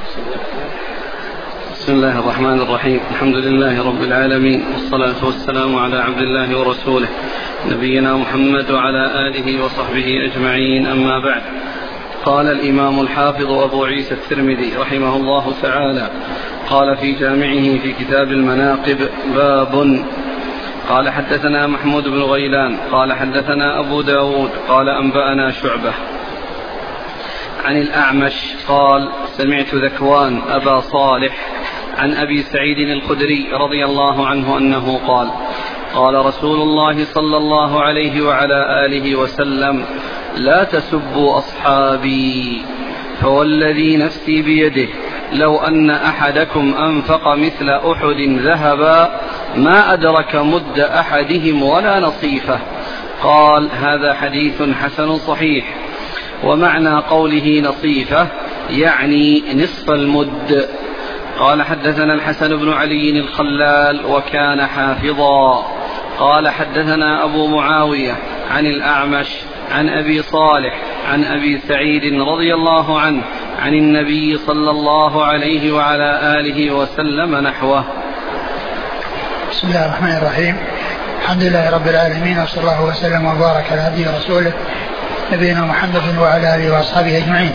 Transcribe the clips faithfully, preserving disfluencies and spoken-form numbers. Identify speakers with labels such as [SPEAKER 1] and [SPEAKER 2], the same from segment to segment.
[SPEAKER 1] بسم الله الرحمن الرحيم. الحمد لله رب العالمين، والصلاة والسلام على عبد الله ورسوله نبينا محمد وعلى آله وصحبه أجمعين، أما بعد. قال الإمام الحافظ أبو عيسى الترمذي رحمه الله تعالى قال في جامعه في كتاب المناقب: باب. قال حدثنا محمود بن غيلان قال حدثنا أبو داود قال أنبأنا شعبة عن الأعمش قال: سمعت ذكوان أبا صالح عن أبي سعيد الخدري رضي الله عنه أنه قال: قال رسول الله صلى الله عليه وعلى آله وسلم: لا تسبوا أصحابي، فوالذي نفسي بيده لو أن أحدكم أنفق مثل أحد ذهبا ما أدرك مد أحدهم ولا نصيفه. قال: هذا حديث حسن صحيح. ومعنى قوله نصيفه يعني نصف المد. قال: حدثنا الحسن بن علي الخلال وكان حافظا. قال: حدثنا أبو معاوية عن الأعمش عن أبي صالح عن أبي سعيد رضي الله عنه عن النبي صلى الله عليه وعلى آله وسلم نحوه.
[SPEAKER 2] بسم الله الرحمن الرحيم. الحمد لله رب العالمين، وصلى الله وسلم وبارك على عبده ورسوله نبينا محمد وعلى آله وأصحابه أجمعين.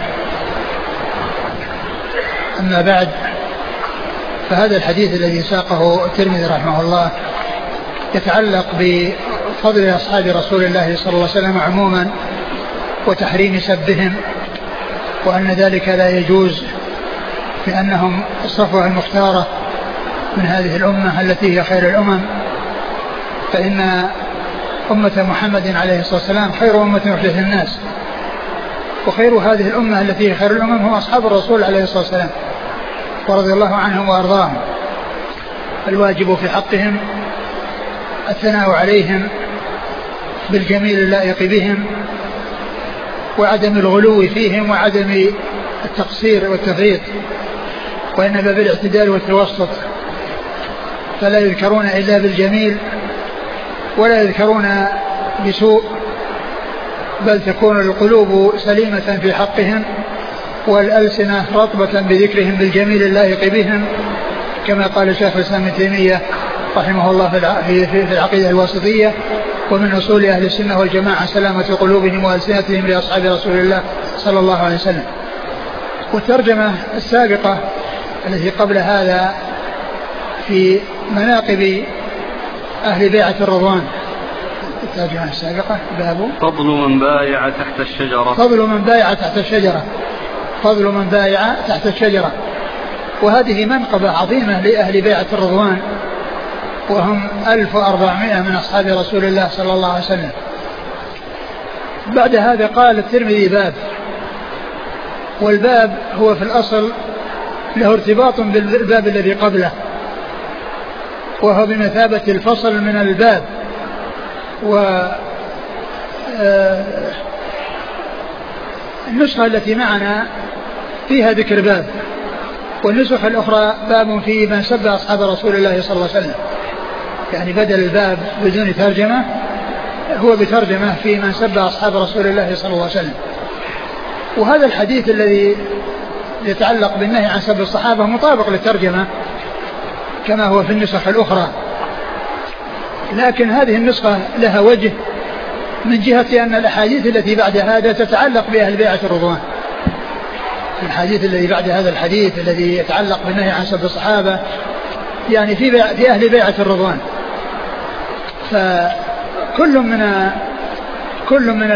[SPEAKER 2] أما بعد، فهذا الحديث الذي ساقه الترمذي رحمه الله يتعلق بفضل أصحاب رسول الله صلى الله عليه وسلم عموما وتحريم سبهم، وأن ذلك لا يجوز لأنهم الصفوة المختارة من هذه الأمة التي هي خير الأمم. فإن أمة محمد عليه الصلاة والسلام خير أمة أخرجت للناس، وخير هذه الأمة التي هي خير الأمم هم أصحاب الرسول عليه الصلاة والسلام ورضي الله عنهم وأرضاهم. الواجب في حقهم الثناء عليهم بالجميل اللائق بهم، وعدم الغلو فيهم، وعدم التقصير والتفريط، وإنما بالاعتدال والتوسط، فلا يذكرون إلا بالجميل ولا يذكرون بسوء، بل تكون القلوب سليمة في حقهم والألسنة رطبة بذكرهم بالجميل اللائق بهم، كما قال شيخ الإسلام ابن تيمية رحمه الله في العقيدة الواسطية: ومن أصول أهل السنة والجماعة سلامة قلوبهم وألسنتهم لأصحاب رسول الله صلى الله عليه وسلم. والترجمة السابقة التي قبل هذا في مناقب أهل بيعة الرضوان، الترجمة السابقة باب
[SPEAKER 1] فضل من بايع تحت الشجرة.
[SPEAKER 2] فضل من بايع تحت الشجرة فضل من بايع تحت الشجرة. وهذه منقبة عظيمة لأهل بيعة الرضوان، وهم ألف وأربعمائة من أصحاب رسول الله صلى الله عليه وسلم. بعد هذا قال الترمذي: باب. والباب هو في الأصل له ارتباط بالباب الذي قبله، وهو بمثابة الفصل من الباب. و النسخة التي معنا فيها ذكر باب، والنسخ الأخرى باب في من سب أصحاب رسول الله صلى الله عليه وسلم، يعني بدل الباب بدون ترجمة هو بترجمة في من سب أصحاب رسول الله صلى الله عليه وسلم. وهذا الحديث الذي يتعلق بالنهي عن سب الصحابة مطابق للترجمة كما هو في النسخ الأخرى، لكن هذه النسخة لها وجه من جهة أن الأحاديث التي بعد هذا تتعلق بأهل بيعة الرضوان. الحديث الذي بعد هذا الحديث الذي يتعلق بالنهي عن سب الصحابة يعني في, بيع في أهل بيعة الرضوان. فكل من كل من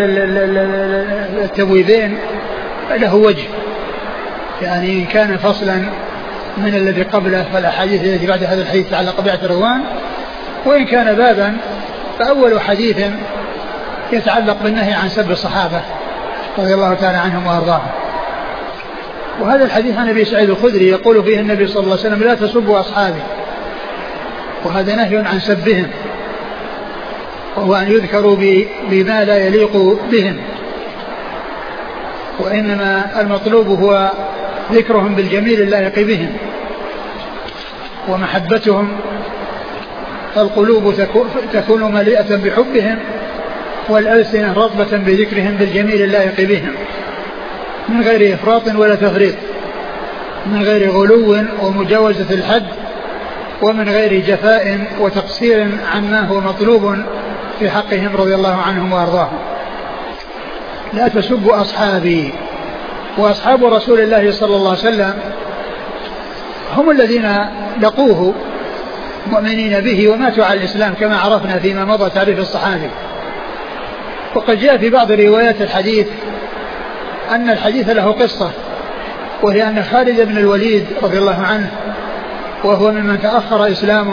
[SPEAKER 2] التبويبين له وجه، يعني إن كان فصلا من الذي قبله فالأحاديث التي بعد هذا الحديث تتعلق ببيعة الرضوان، وإن كان بابا فأول حديث يتعلق بالنهي عن سب الصحابة رضي الله تعالى عنهم وأرضاهم. وهذا الحديث عن أبي سعيد الخدري يقول فيه النبي صلى الله عليه وسلم: لا تسبوا أصحابي. وهذا نهي عن سبهم، وهو أن يذكروا بما لا يليق بهم، وإنما المطلوب هو ذكرهم بالجميل اللائق بهم ومحبتهم، فالقلوب تكون مليئة بحبهم والألسنة رطبة بذكرهم بالجميل اللائق بهم من غير إفراط ولا تفريط. من غير غلو ومجاوزة الحد ومن غير جفاء وتقصير عما هو مطلوب في حقهم رضي الله عنهم وأرضاهم. لا تسبوا أصحابي. وأصحاب رسول الله صلى الله عليه وسلم هم الذين لقوه مؤمنين به وماتوا على الإسلام كما عرفنا فيما مضى تعريف الصحابي. وقد جاء في بعض روايات الحديث أن الحديث له قصة، وهي أن خالد بن الوليد رضي الله عنه وهو ممن تأخر إسلامه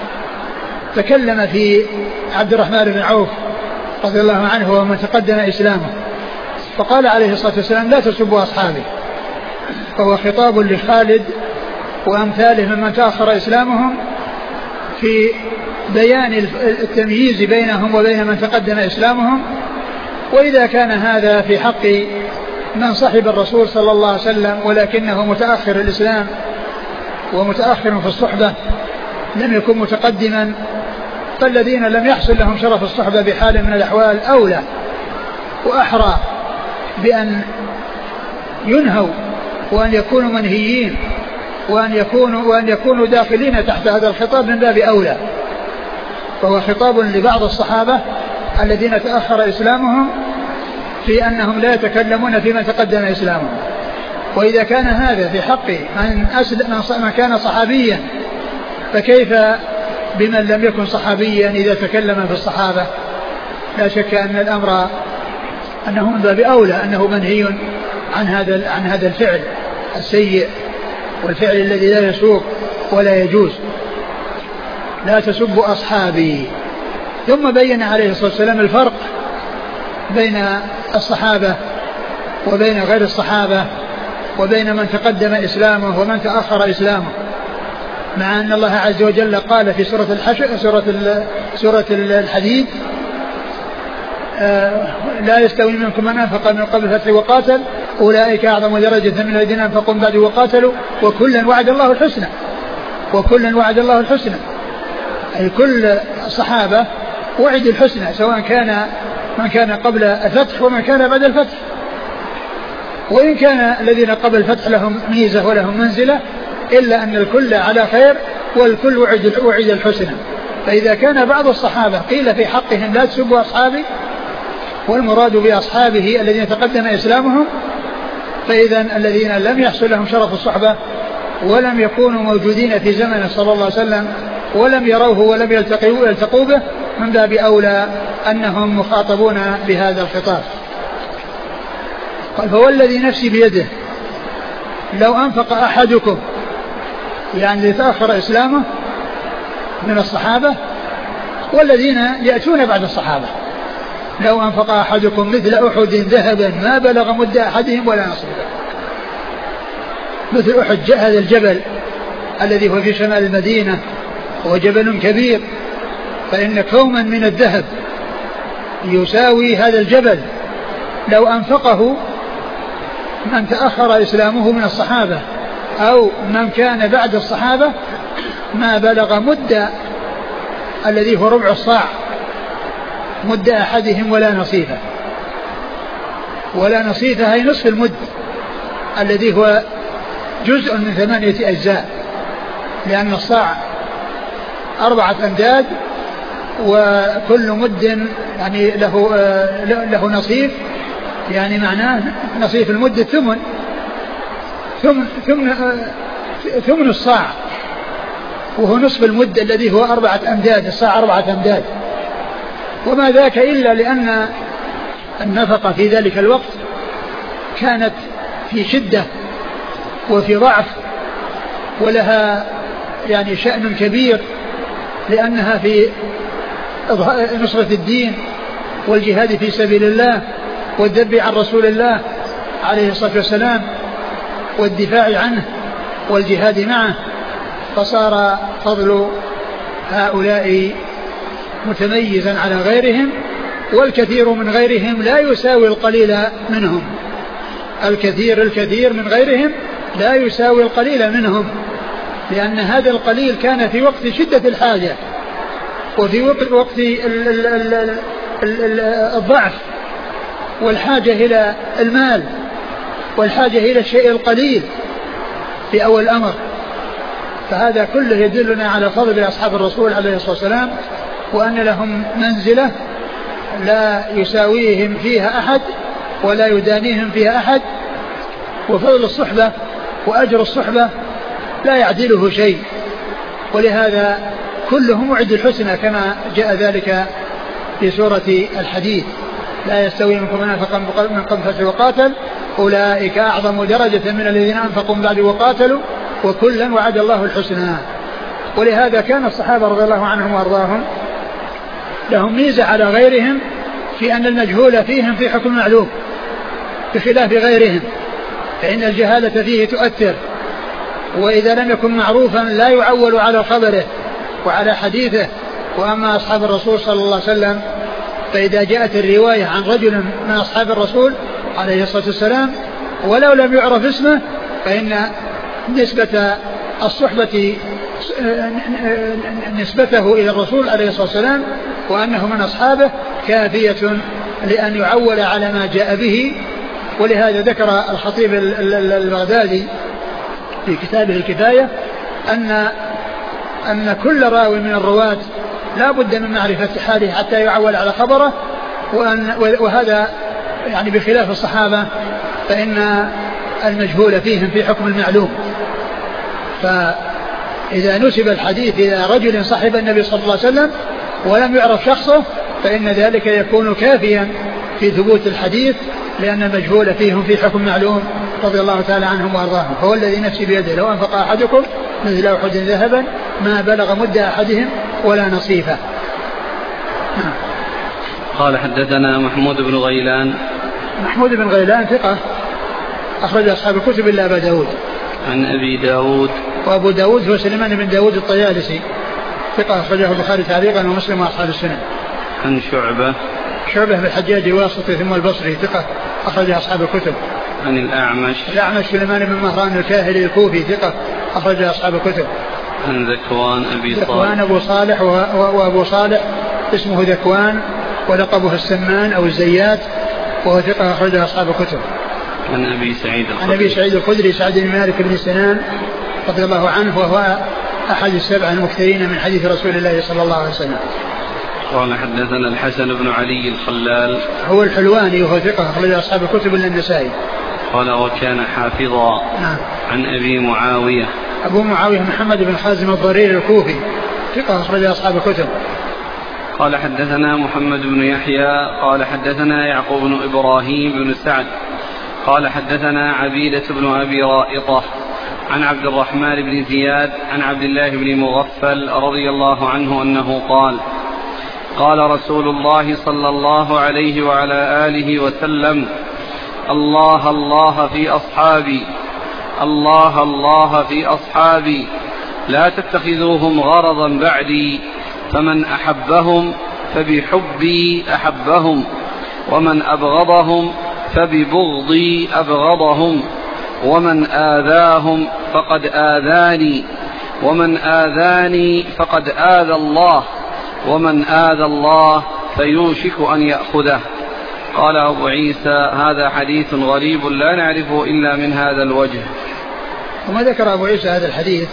[SPEAKER 2] تكلم في عبد الرحمن بن عوف رضي الله عنه ومن تقدم إسلامه، فقال عليه الصلاة والسلام لا تسبوا أصحابي، فهو خطاب لخالد وأمثاله ممن تأخر إسلامهم في بيان التمييز بينهم وبين من تقدم إسلامهم. وإذا كان هذا في حق من صحب الرسول صلى الله عليه وسلم ولكنه متأخر الإسلام ومتأخر في الصحبة لم يكن متقدما، فالذين لم يحصل لهم شرف الصحبة بحال من الأحوال أولى وأحرى بأن ينهوا وأن يكونوا منهيين وأن يكونوا, وأن يكونوا داخلين تحت هذا الخطاب من باب أولى. فهو خطاب لبعض الصحابة الذين تأخر إسلامهم في أنهم لا يتكلمون فيما تقدم إسلامهم. وإذا كان هذا في حق من, من كان صحابيا فكيف بمن لم يكن صحابيا إذا تكلم في الصحابة؟ لا شك أن الأمر أنه من باب أولى أنه منهي عن هذا عن هذا الفعل السيء والفعل الذي لا يسوق ولا يجوز. لا تسبوا أصحابي. ثم بين عليه الصلاة والسلام الفرق بين الصحابة وبين غير الصحابة وبين من تقدم إسلامه ومن تأخر إسلامه، مع أن الله عز وجل قال في سورة الحشر سورة سورة الحديد آه لا يستوي منكم من أنفق من قبل الفتح وقاتل أولئك أعظم درجة من الذين أنفقوا من بعد وقاتلوا وكلا وعد الله الحسنى وكلا وعد الله الحسنى. أي كل الصحابة وعد الحسنى سواء كان من كان قبل الفتح ومن كان بعد الفتح، وإن كان الذين قبل الفتح لهم ميزة ولهم منزلة إلا أن الكل على خير والكل وعد وعد الحسنى. فإذا كان بعض الصحابة قيل في حقهم لا تسبوا أصحابي والمراد بأصحابه الذين تقدم إسلامهم، فإذا الذين لم يحصل لهم شرف الصحبة ولم يكونوا موجودين في زمنه صلى الله عليه وسلم ولم يروه ولم يلتقوا, يلتقوا به من باب أولى أنهم مخاطبون بهذا الخطاب. قال فوالذي نفسي بيده لو أنفق أحدكم، يعني لتأخر إسلامه من الصحابة والذين يأتون بعد الصحابة، لو أنفق أحدكم مثل أحد ذهبا ما بلغ مد أحدهم ولا نصيبه. مثل أحد هذا الجبل الذي هو في شمال المدينة هو جبل كبير، فإن كوما من الذهب يساوي هذا الجبل لو أنفقه من تأخر إسلامه من الصحابة أو من كان بعد الصحابة ما بلغ مد الذي هو ربع الصاع مد أحدهم ولا نصيفه. ولا نصيفه هي نصف المد الذي هو جزء من ثمانية أجزاء، لأن الصاع أربعة أمداد وكل مد يعني له له نصيف، يعني معناه نصيف المد الثمن ثمن ثمن ثمن الصاع، وهو نصف المد الذي هو أربعة أمداد، الصاع أربعة أمداد. وما ذاك إلا لأن النفقة في ذلك الوقت كانت في شدة وفي ضعف ولها يعني شأن كبير، لأنها في نصرة الدين والجهاد في سبيل الله والذب عن رسول الله عليه الصلاة والسلام والدفاع عنه والجهاد معه، فصار فضل هؤلاء متميزا على غيرهم، والكثير من غيرهم لا يساوي القليل منهم. الكثير الكثير من غيرهم لا يساوي القليل منهم، لأن هذا القليل كان في وقت شدة الحاجة وفي وقت الضعف والحاجة إلى المال والحاجة إلى الشيء القليل في أول الأمر. فهذا كله يدلنا على فضل أصحاب الرسول عليه الصلاة والسلام، وأن لهم منزلة لا يساويهم فيها أحد ولا يدانيهم فيها أحد، وفضل الصحبة وأجر الصحبة لا يعدله شيء، ولهذا كلهم وعد الحسنى كما جاء ذلك في سورة الحديد: لا يستوي منكم من أنفق من قبل وقاتل أولئك أعظم درجة من الذين أنفقوا من بعد وقاتلوا وكلا وعد الله الحسنى. ولهذا كان الصحابة رضي الله عنهم وأرضاهم لهم ميزة على غيرهم في أن المجهول فيهم في حكم معلوم بخلاف غيرهم، فإن الجهالة فيه تؤثر، وإذا لم يكن معروفا لا يعول على خبره وعلى حديثه. وأما أصحاب الرسول صلى الله عليه وسلم فإذا جاءت الرواية عن رجل من أصحاب الرسول عليه الصلاة والسلام ولو لم يعرف اسمه فإن نسبة الصحبة نسبته إلى الرسول عليه الصلاة والسلام وأنه من أصحابه كافية لأن يعول على ما جاء به. ولهذا ذكر الخطيب البغدادي في كتابه الكفاية أن أن كل راوي من الرواة لا بد من معرفة حاله حتى يعول على خبره، وأن وهذا يعني بخلاف الصحابة فإن المجهول فيهم في حكم المعلوم. فإذا نسب الحديث إلى رجل صاحب النبي صلى الله عليه وسلم ولم يعرف شخصه فإن ذلك يكون كافيا في ثبوت الحديث، لأن المجهول فيهم في حكم معلوم رضي الله تعالى عنهم وأرضاهم. فهو الذي نفسي بيده لو أنفق أحدكم مثل أحد ذهبا ما بلغ مد أحدهم ولا نصيفه.
[SPEAKER 1] قال حدثنا محمود بن غيلان.
[SPEAKER 2] محمود بن غيلان ثقة أخرج أصحاب الكتب إلا أبا داود.
[SPEAKER 1] عن أبي داود.
[SPEAKER 2] وأبو داود هو سليمان بن داود الطيالسي ثقة أخرجه البخاري تعليقا ومسلم وأصحاب السنن.
[SPEAKER 1] عن شعبة.
[SPEAKER 2] شعبة بالحجاج الواسطي ثم البصري ثقة أخرج أصحاب الكتب.
[SPEAKER 1] عن الأعمش.
[SPEAKER 2] الأعمش سليمان بن مهران الكاهلي الكوفي ثقة أخرج أصحاب الكتب.
[SPEAKER 1] عن ذكوان أبي صالح.
[SPEAKER 2] ذكوان أبو صالح وأبو صالح اسمه ذكوان ولقبه السمان أو الزيات وهو ثقة أخرج أصحاب الكتب.
[SPEAKER 1] عن أبي سعيد الخدري.
[SPEAKER 2] عن أبي سعيد الخدري سعد بن مالك بن سنان رضي الله عنه وهو أحد السبع المكثرين من حديث رسول الله صلى الله عليه وسلم.
[SPEAKER 1] قال حدثنا الحسن بن علي الخلال.
[SPEAKER 2] هو الحلواني وهو ثقة أخرج أصحاب الكتب إلا النسائي.
[SPEAKER 1] قال وكان حافظا.
[SPEAKER 2] نعم.
[SPEAKER 1] عن أبي معاوية.
[SPEAKER 2] أبو معاوية محمد بن خازم الضرير الكوفي ثقة أخرج أصحاب الكتب.
[SPEAKER 1] قال حدثنا محمد بن يحيى قال حدثنا يعقوب بن إبراهيم بن سعد قال حدثنا عبيدة بن أبي رائطة عن عبد الرحمن بن زياد عن عبد الله بن مغفل رضي الله عنه أنه قال قال رسول الله صلى الله عليه وعلى آله وسلم الله الله في أصحابي الله الله في أصحابي لا تتخذوهم غرضا بعدي فمن أحبهم فبحبي أحبهم ومن أبغضهم فببغضي أبغضهم ومن آذاهم فقد آذاني ومن آذاني فقد آذى الله ومن آذى الله فيوشك أن يأخذه. قال أبو عيسى هذا حديث غريب لا نعرفه إلا من هذا الوجه.
[SPEAKER 2] وما ذكر أبو عيسى هذا الحديث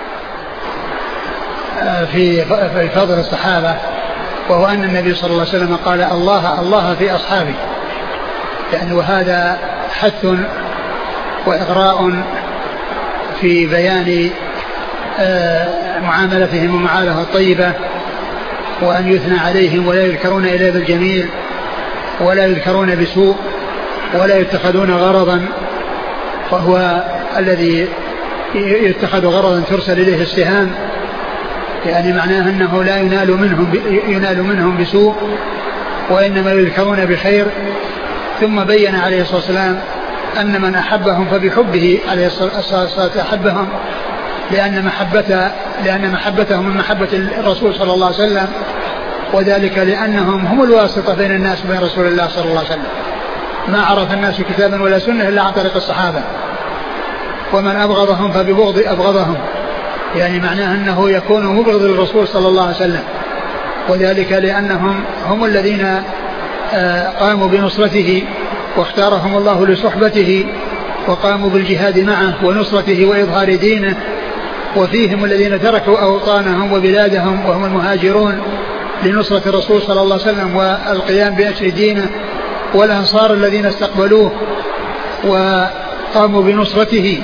[SPEAKER 2] في فضل الصحابة وهو أن النبي صلى الله عليه وسلم قال الله الله في أصحابي، يعني وهذا حث وإغراء في بيان معاملتهم ومعاملة الطيبة، وأن يثنى عليهم ولا يذكرون إلا بالجميل ولا يذكرون بسوء ولا يتخذون غرضا، فهو الذي يتخذ غرضا ترسل إليه السهام، يعني معناه أنه لا ينال منهم ينال منهم بسوء وإنما يذكرون بخير. ثم بين عليه الصلاة والسلام أن من أحبهم فبحبه عليه الصلاة والسلام أحبهم، لأن محبة لأن محبتهم من محبة الرسول صلى الله عليه وسلم، وذلك لأنهم هم الواسطة بين الناس وبين رسول الله صلى الله عليه وسلم. ما عرف الناس كتابا ولا سنة إلا عن طريق الصحابة. ومن أبغضهم فببغض أبغضهم، يعني معناه أنه يكون مبغض للرسول صلى الله عليه وسلم، وذلك لأنهم هم الذين قاموا بنصرته واختارهم الله لصحبته وقاموا بالجهاد معه ونصرته وإظهار دينه، وفيهم الذين تركوا أوطانهم وبلادهم وهم المهاجرون لنصرة الرسول صلى الله عليه وسلم والقيام بنشر دينه، والأنصار الذين استقبلوه وقاموا بنصرته،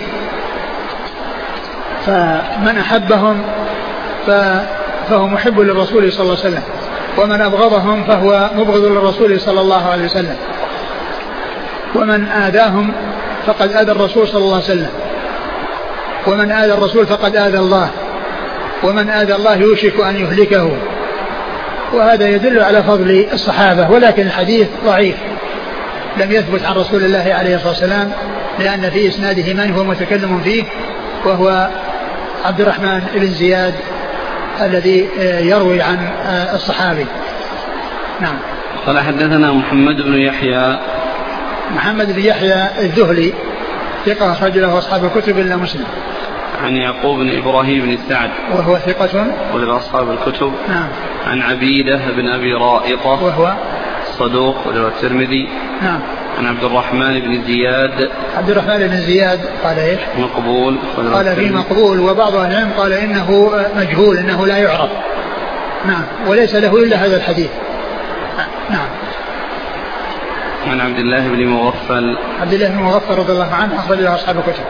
[SPEAKER 2] فمن أحبهم فهو محب للرسول صلى الله عليه وسلم، ومن أبغضهم فهو مبغض للرسول صلى الله عليه وسلم، ومن آذاهم فقد آذى الرسول صلى الله عليه وسلم، ومن آذى الرسول فقد آذى الله، ومن آذى الله يوشك أن يهلكه. وهذا يدل على فضل الصحابة، ولكن الحديث ضعيف لم يثبت عن رسول الله عليه الصلاة والسلام، لأن في إسناده من هو متكلم فيه، وهو عبد الرحمن بن زياد الذي يروي عن الصحابي. نعم.
[SPEAKER 1] قال حدثنا محمد بن يحيى.
[SPEAKER 2] محمد بن يحيى الذهلي ثقة أخرج له أصحاب الكتب إلا مسلم.
[SPEAKER 1] عن يعقوب بن إبراهيم بن سعد
[SPEAKER 2] وهو ثقة
[SPEAKER 1] ولأصحاب الكتب.
[SPEAKER 2] نعم.
[SPEAKER 1] عن عبيدة بن أبي رائطة
[SPEAKER 2] وهو
[SPEAKER 1] صدوق ولو الترمذي.
[SPEAKER 2] نعم.
[SPEAKER 1] عن عبد الرحمن بن زياد.
[SPEAKER 2] عبد الرحمن بن زياد قال ايش؟
[SPEAKER 1] مقبول.
[SPEAKER 2] قال فيه مقبول، وبعض أهل العلم قال إنه مجهول، إنه لا يعرف. نعم. وليس له إلا هذا الحديث. نعم.
[SPEAKER 1] عن عبد الله بن مغفل.
[SPEAKER 2] عبد الله بن مغفل رضي الله عنه أخرج له أصحاب الكتب.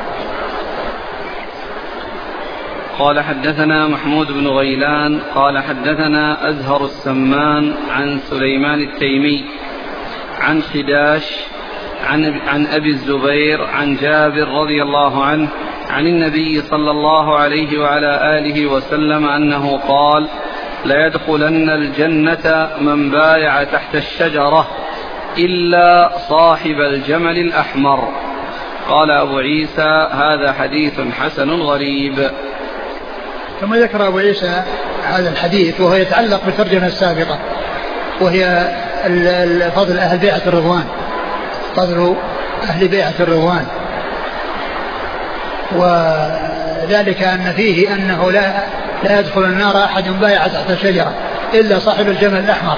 [SPEAKER 1] قال حدثنا محمود بن غيلان قال حدثنا أزهر السمان عن سليمان التيمي عن خداش عن, عن أبي الزبير عن جابر رضي الله عنه عن النبي صلى الله عليه وعلى آله وسلم أنه قال: لا يدخلن الجنة من بايع تحت الشجرة إلا صاحب الجمل الأحمر. قال أبو عيسى: هذا حديث حسن غريب.
[SPEAKER 2] ثم ذكر أبو عيسى هذا الحديث وهو يتعلق بالترجمة السابقة، وهي فضل أهل بيعة الرضوان، فضل أهل بيعة الرضوان، وذلك أن فيه أنه لا, لا يدخل النار أحد بايع تحت الشجرة إلا صاحب الجمل الأحمر.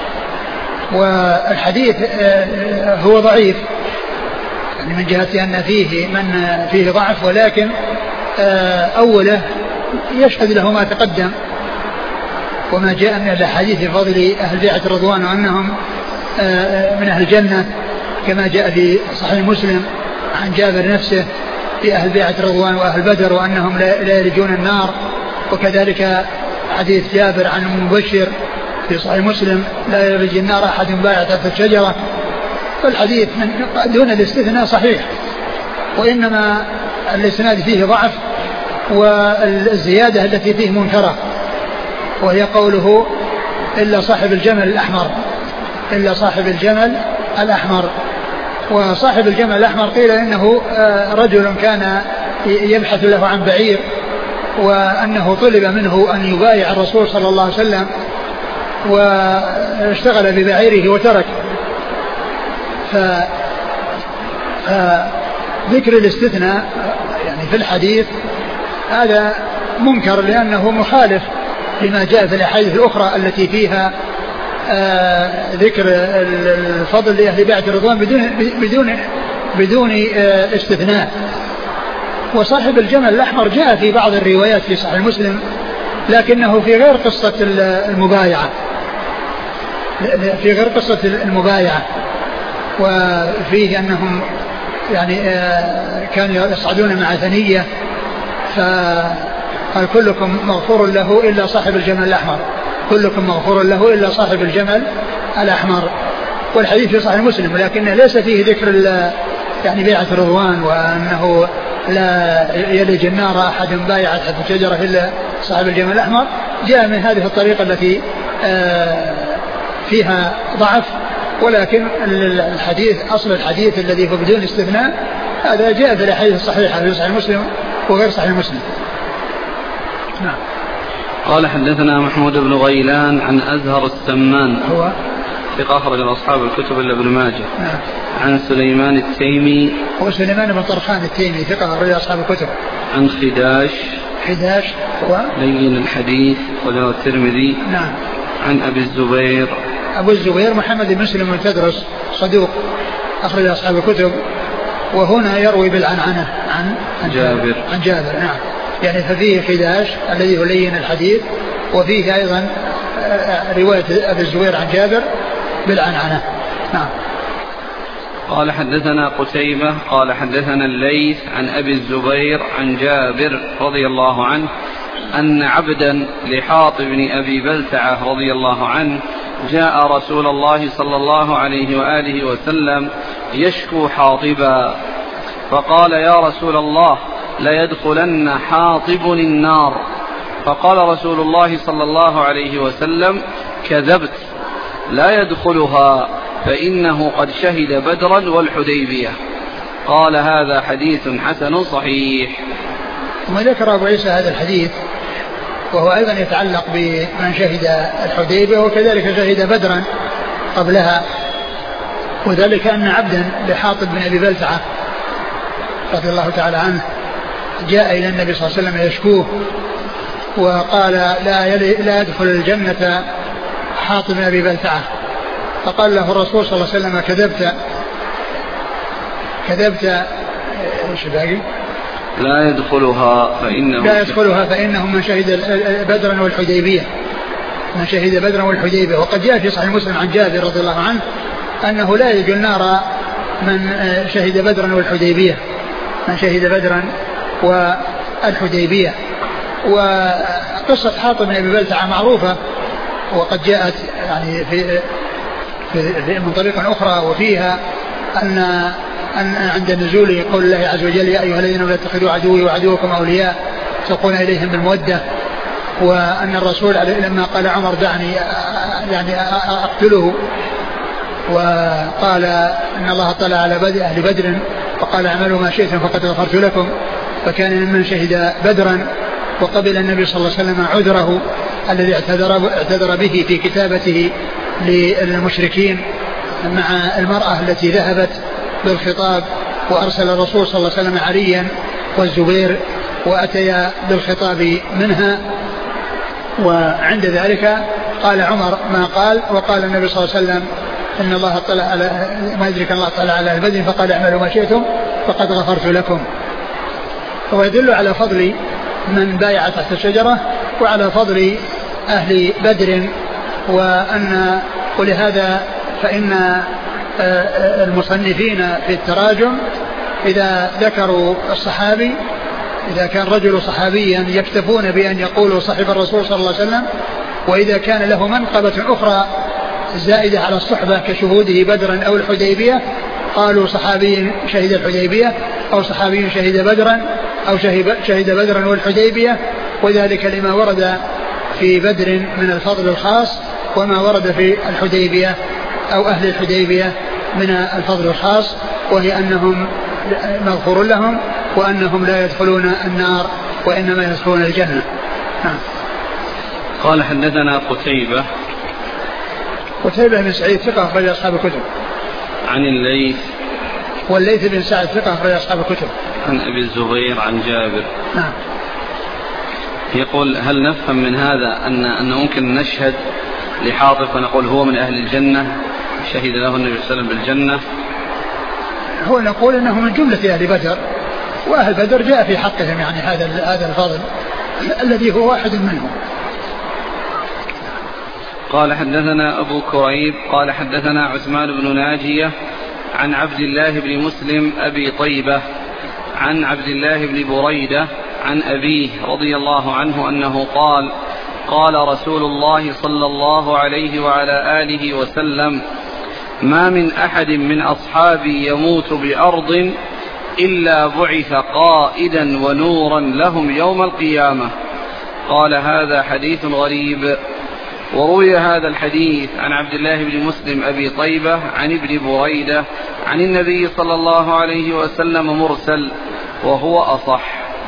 [SPEAKER 2] والحديث هو ضعيف يعني من جهة أن فيه من فيه ضعف، ولكن أوله يشهد له ما تقدم وما جاء من الحديث في فضل أهل بيعة الرضوان وأنهم من أهل الجنة، كما جاء في صحيح مسلم عن جابر نفسه في أهل بيعة الرضوان وأهل بدر وأنهم لا يلجون النار، وكذلك حديث جابر عن المبشر في صحيح مسلم: لا يلج النار أحد بايع تحت الشجرة. فالحديث من دون الاستثناء صحيح، وإنما الإسناد فيه ضعف، والزيادة التي فيه منكرة، وهي قوله: إلا صاحب الجمل الأحمر، إلا صاحب الجمل الأحمر. وصاحب الجمل الأحمر قيل إنه رجل كان يبحث له عن بعير، وأنه طلب منه أن يبايع الرسول صلى الله عليه وسلم، واشتغل ببعيره وترك. فذكر الاستثناء يعني في الحديث هذا منكر، لأنه مخالف لما جاء في الأحاديث الأخرى التي فيها آه ذكر الفضل لأهل بيعة الرضوان بدون بدون بدون آه استثناء. وصاحب الجمل الأحمر جاء في بعض الروايات في صحيح مسلم، لكنه في غير قصة المبايعة، في غير قصة المبايعة، وفيه أنهم يعني آه كانوا يصعدون مع ثنية، فقال: كلكم مغفور له إلا صاحب الجمل الأحمر، كلكم مغفور له إلا صاحب الجمل الأحمر. والحديث في صحيح مسلم، لكن ليس فيه ذكر يعني بيعة الرضوان، وأنه لا يلج النار أحد بايع تحت الشجرة إلا صاحب الجمل الأحمر. جاء من هذه الطريقة التي فيها ضعف، ولكن الحديث أصل الحديث الذي هو بدون استثناء هذا جاء في الحديث الصحيحة في صحيح مسلم وغير صحيح مسلم. نعم.
[SPEAKER 1] قال حدثنا محمود بن غيلان عن أزهر السمان
[SPEAKER 2] هو
[SPEAKER 1] ثقة أخرج أصحاب الكتب إلا ابن ماجه.
[SPEAKER 2] نعم.
[SPEAKER 1] عن سليمان التيمي
[SPEAKER 2] هو سليمان بن طرخان التيمي ثقة أخرج أصحاب الكتب.
[SPEAKER 1] عن خداش
[SPEAKER 2] خداش هو
[SPEAKER 1] لين الحديث وله الترمذي.
[SPEAKER 2] نعم.
[SPEAKER 1] عن أبي الزبير
[SPEAKER 2] أبو الزبير محمد بن مسلم بن تدرس صدوق أخرج أصحاب الكتب. وهنا يروي بالعنعنة عن, عن
[SPEAKER 1] جابر
[SPEAKER 2] عن جابر نعم. يعني ففيه خداش الذي هو لين الحديث، وفيه أيضا رواية أبي الزبير عن جابر بالعنعنة. نعم.
[SPEAKER 1] قال حدثنا قتيبة قال حدثنا الليث عن أبي الزبير عن جابر رضي الله عنه أن عبدا لحاطب بن أبي بلتعة رضي الله عنه جاء رسول الله صلى الله عليه وآله وسلم يشكو حاطبا، فقال يا رسول الله ليدخلن حاطب النار، فقال رسول الله صلى الله عليه وسلم كذبت، لا يدخلها فإنه قد شهد بدرا والحديبية. قال هذا حديث حسن صحيح.
[SPEAKER 2] ثم ذكر أبو عيسى هذا الحديث وهو أيضا يتعلق بمن شهد الحديبية وكذلك شهد بدرا قبلها، وذلك أن عبدا لحاطب بن أبي بلتعة رضي الله تعالى عنه جاء إلى النبي صلى الله عليه وسلم يشكوه وقال لا, لا يدخل الجنة حاطب بن أبي بلتعة، فقال له الرسول صلى الله عليه وسلم كذبت كذبت ايش باقي؟
[SPEAKER 1] لا يدخلها فإنه
[SPEAKER 2] لا يدخلها فإنه من شهد بدرا والحديبية، من شهد بدرا والحديبية. وقد جاء في صحيح مسلم عن جابر رضي الله عنه أنه لا يدخل النار من شهد بدرا والحديبية، من شهد بدرا والحديبية. وقصة حاطب بن أبي بلتعة معروفة وقد جاءت يعني في في من طريق أخرى، وفيها أن أن عند نزول قول الله عز وجل يا أيها الذين لا تتخذوا عدوي وعدوكم أولياء تلقون إليهم بالمودة، وأن الرسول لما قال عمر دعني يعني أقتله، وقال إن الله طلع على بدء أهل بدر فقال اعملوا ما شئتم فقد غفرت لكم، فكان ممن شهد بدرا. وقبل النبي صلى الله عليه وسلم عذره الذي اعتذر, اعتذر به في كتابته للمشركين مع المرأة التي ذهبت بالخطاب، وأرسل الرسول صلى الله عليه وسلم عليا والزبير وأتيا بالخطاب منها، وعند ذلك قال عمر ما قال، وقال النبي صلى الله عليه وسلم إن الله طلع على ما يدرك الله طلع على البدر فقال اعملوا ما شئتم فقد غفرت لكم. ويدل على فضل من بايع تحت الشجرة وعلى فضل أهل بدر، وأن ولهذا فإن المصنفين في التراجم إذا ذكروا الصحابي إذا كان رجل صحابيا يكتفون بأن يقولوا صحب الرسول صلى الله عليه وسلم، وإذا كان له منقبة أخرى زائدة على الصحبة كشهوده بدرا أو الحديبية قالوا صحابي شهد الحديبية أو صحابي شهد بدرا أو شهد بدرا والحديبية، وذلك لما ورد في بدر من الفضل الخاص وما ورد في الحديبية أو أهل الحديبية من الفضل الخاص، وهي أنهم مغفور لهم وأنهم لا يدخلون النار وإنما يدخلون الجنة. نعم.
[SPEAKER 1] قال حدثنا قتيبة
[SPEAKER 2] قتيبة بن سعيد ثقة أخرج أصحاب الكتب.
[SPEAKER 1] عن الليث
[SPEAKER 2] والليث بن سعد ثقة أخرج أصحاب الكتب.
[SPEAKER 1] عن أبي الزبير عن جابر.
[SPEAKER 2] نعم.
[SPEAKER 1] يقول هل نفهم من هذا أن أن ممكن نشهد لحاطب فنقول هو من أهل الجنة شهد له النبي صلى الله عليه وسلم بالجنة؟
[SPEAKER 2] هو نقول أنه من جملة أهل بدر، وأهل بدر جاء في حقهم يعني هذا هذا الفضل الذي هو واحد منهم.
[SPEAKER 1] قال حدثنا أبو كريب قال حدثنا عثمان بن ناجية عن عبد الله بن مسلم أبي طيبة عن عبد الله بن بريدة عن أبيه رضي الله عنه أنه قال قال رسول الله صلى الله عليه وعلى آله وسلم ما من أحد من أصحابي يموت بأرض إلا بعث قائدا ونورا لهم يوم القيامة. قال هذا حديث غريب. وروي هذا الحديث عن عبد الله بن مسلم أبي طيبة عن ابن بريدة عن النبي صلى الله عليه وسلم مرسل وهو أصح.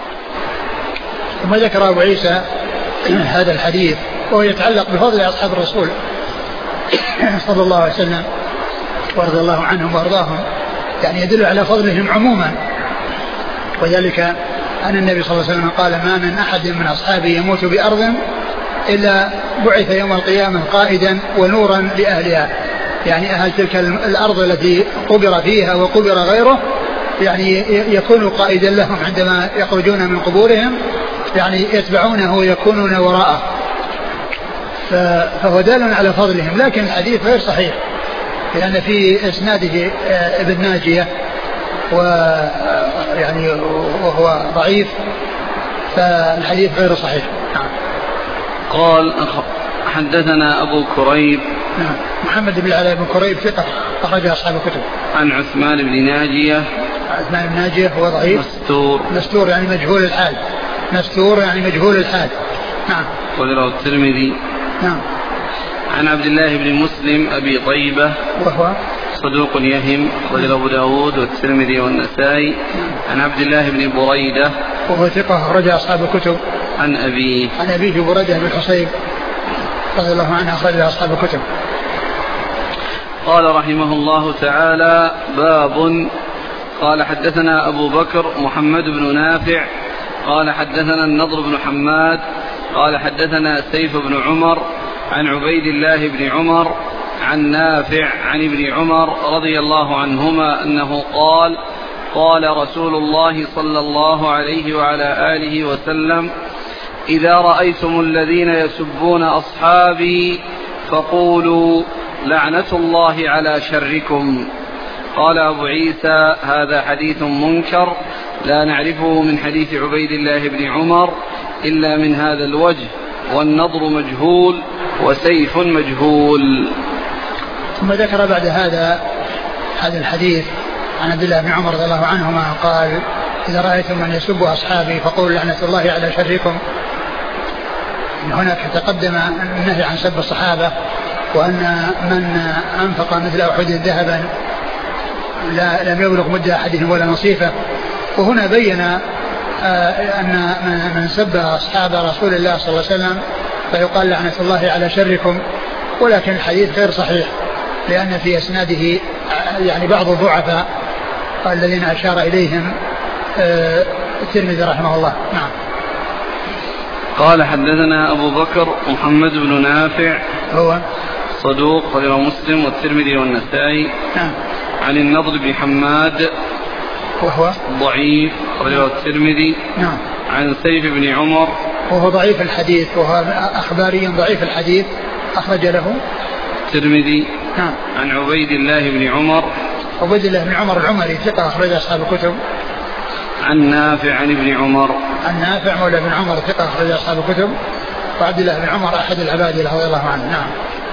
[SPEAKER 2] ثم ذكر أبو عيسى هذا الحديث وهو يتعلق بفضل أصحاب الرسول صلى الله عليه وسلم ورضي الله عنهم وارضاهم، يعني يدل على فضلهم عموما، وذلك أن النبي صلى الله عليه وسلم قال ما من أحد من أصحابه يموت بأرض إلا بعث يوم القيامة قائدا ونورا لأهلها، يعني أهل تلك الأرض التي قبر فيها وقبر غيره يعني يكون قائدا لهم عندما يخرجون من قبورهم، يعني يتبعونه ويكونون وراءه، فهو دال على فضلهم. لكن الحديث غير صحيح لأن في إسناده ابن ناجية ويعني وهو ضعيف، فالحديث غير صحيح.
[SPEAKER 1] قال حدثنا أبو كريب
[SPEAKER 2] نعم محمد بن العلاء بن كريب ثقة أخرج أصحاب الكتب.
[SPEAKER 1] عن عثمان بن ناجية.
[SPEAKER 2] عثمان بن ناجية هو ضعيف
[SPEAKER 1] مستور.
[SPEAKER 2] مستور يعني مجهول الحال. مستور يعني مجهول الحال. نعم.
[SPEAKER 1] وله الترمذي.
[SPEAKER 2] نعم.
[SPEAKER 1] عن عبد الله بن مسلم أبي طيبة
[SPEAKER 2] وهو
[SPEAKER 1] صدوق يهم، أخرجه أبو داود والترمذي والنسائي. عن عبد الله بن بريدة
[SPEAKER 2] وهو ثقة أخرج أصحاب الكتب.
[SPEAKER 1] عن أبيه
[SPEAKER 2] عن أبيه بريدة بن الحصيب رضي الله عنه أخرج أصحاب الكتب.
[SPEAKER 1] قال رحمه الله تعالى: باب. قال حدثنا أبو بكر محمد بن نافع قال حدثنا النضر بن حماد قال حدثنا سيف بن عمر عن عبيد الله بن عمر عن نافع عن ابن عمر رضي الله عنهما أنه قال: قال رسول الله صلى الله عليه وعلى آله وسلم: إذا رأيتم الذين يسبون أصحابي فقولوا لعنة الله على شركم. قال أبو عيسى: هذا حديث منكر لا نعرفه من حديث عبيد الله بن عمر إلا من هذا الوجه، والنضر مجهول وسيف مجهول.
[SPEAKER 2] ثم ذكر بعد هذا هذا الحديث عن عبد الله بن عمر رضي الله عنهما قال: إذا رأيتم من يسب أصحابي فقولوا لعنة الله على شركم. هناك تقدم النهي عن سب الصحابة، وأن من أنفق مثل أحد ذهبا لا لم يبلغ مد أحدهم ولا نصيفه. وهنا بين أن من سب أصحاب رسول الله صلى الله عليه وسلم فيقال لعنة الله على شركم، ولكن الحديث غير صحيح لأن في أسناده يعني بعض الضعفاء الذين أشار إليهم الترمذي رحمه الله. نعم.
[SPEAKER 1] قال حدثنا أبو بكر محمد بن نافع
[SPEAKER 2] هو
[SPEAKER 1] صدوق رواه مسلم والترمذي والنسائي.
[SPEAKER 2] نعم.
[SPEAKER 1] عن النضر بن حماد
[SPEAKER 2] وهو
[SPEAKER 1] ضعيف رواه الترمذي.
[SPEAKER 2] نعم.
[SPEAKER 1] عن سيف بن عمر
[SPEAKER 2] وهو ضعيف الحديث، وهو أخباري ضعيف الحديث أخرج له
[SPEAKER 1] الترمذي.
[SPEAKER 2] نعم.
[SPEAKER 1] عن عبيد الله بن عمر
[SPEAKER 2] عبيد الله بن عمر العمري ثقة أخرج أصحاب الكتب.
[SPEAKER 1] عن نافع عن ابن عمر
[SPEAKER 2] عن نافع مولى بن عمر ثقة أخرج أصحاب الكتب. وعبد الله بن عمر أحد العباد رضي الله عنه. نعم.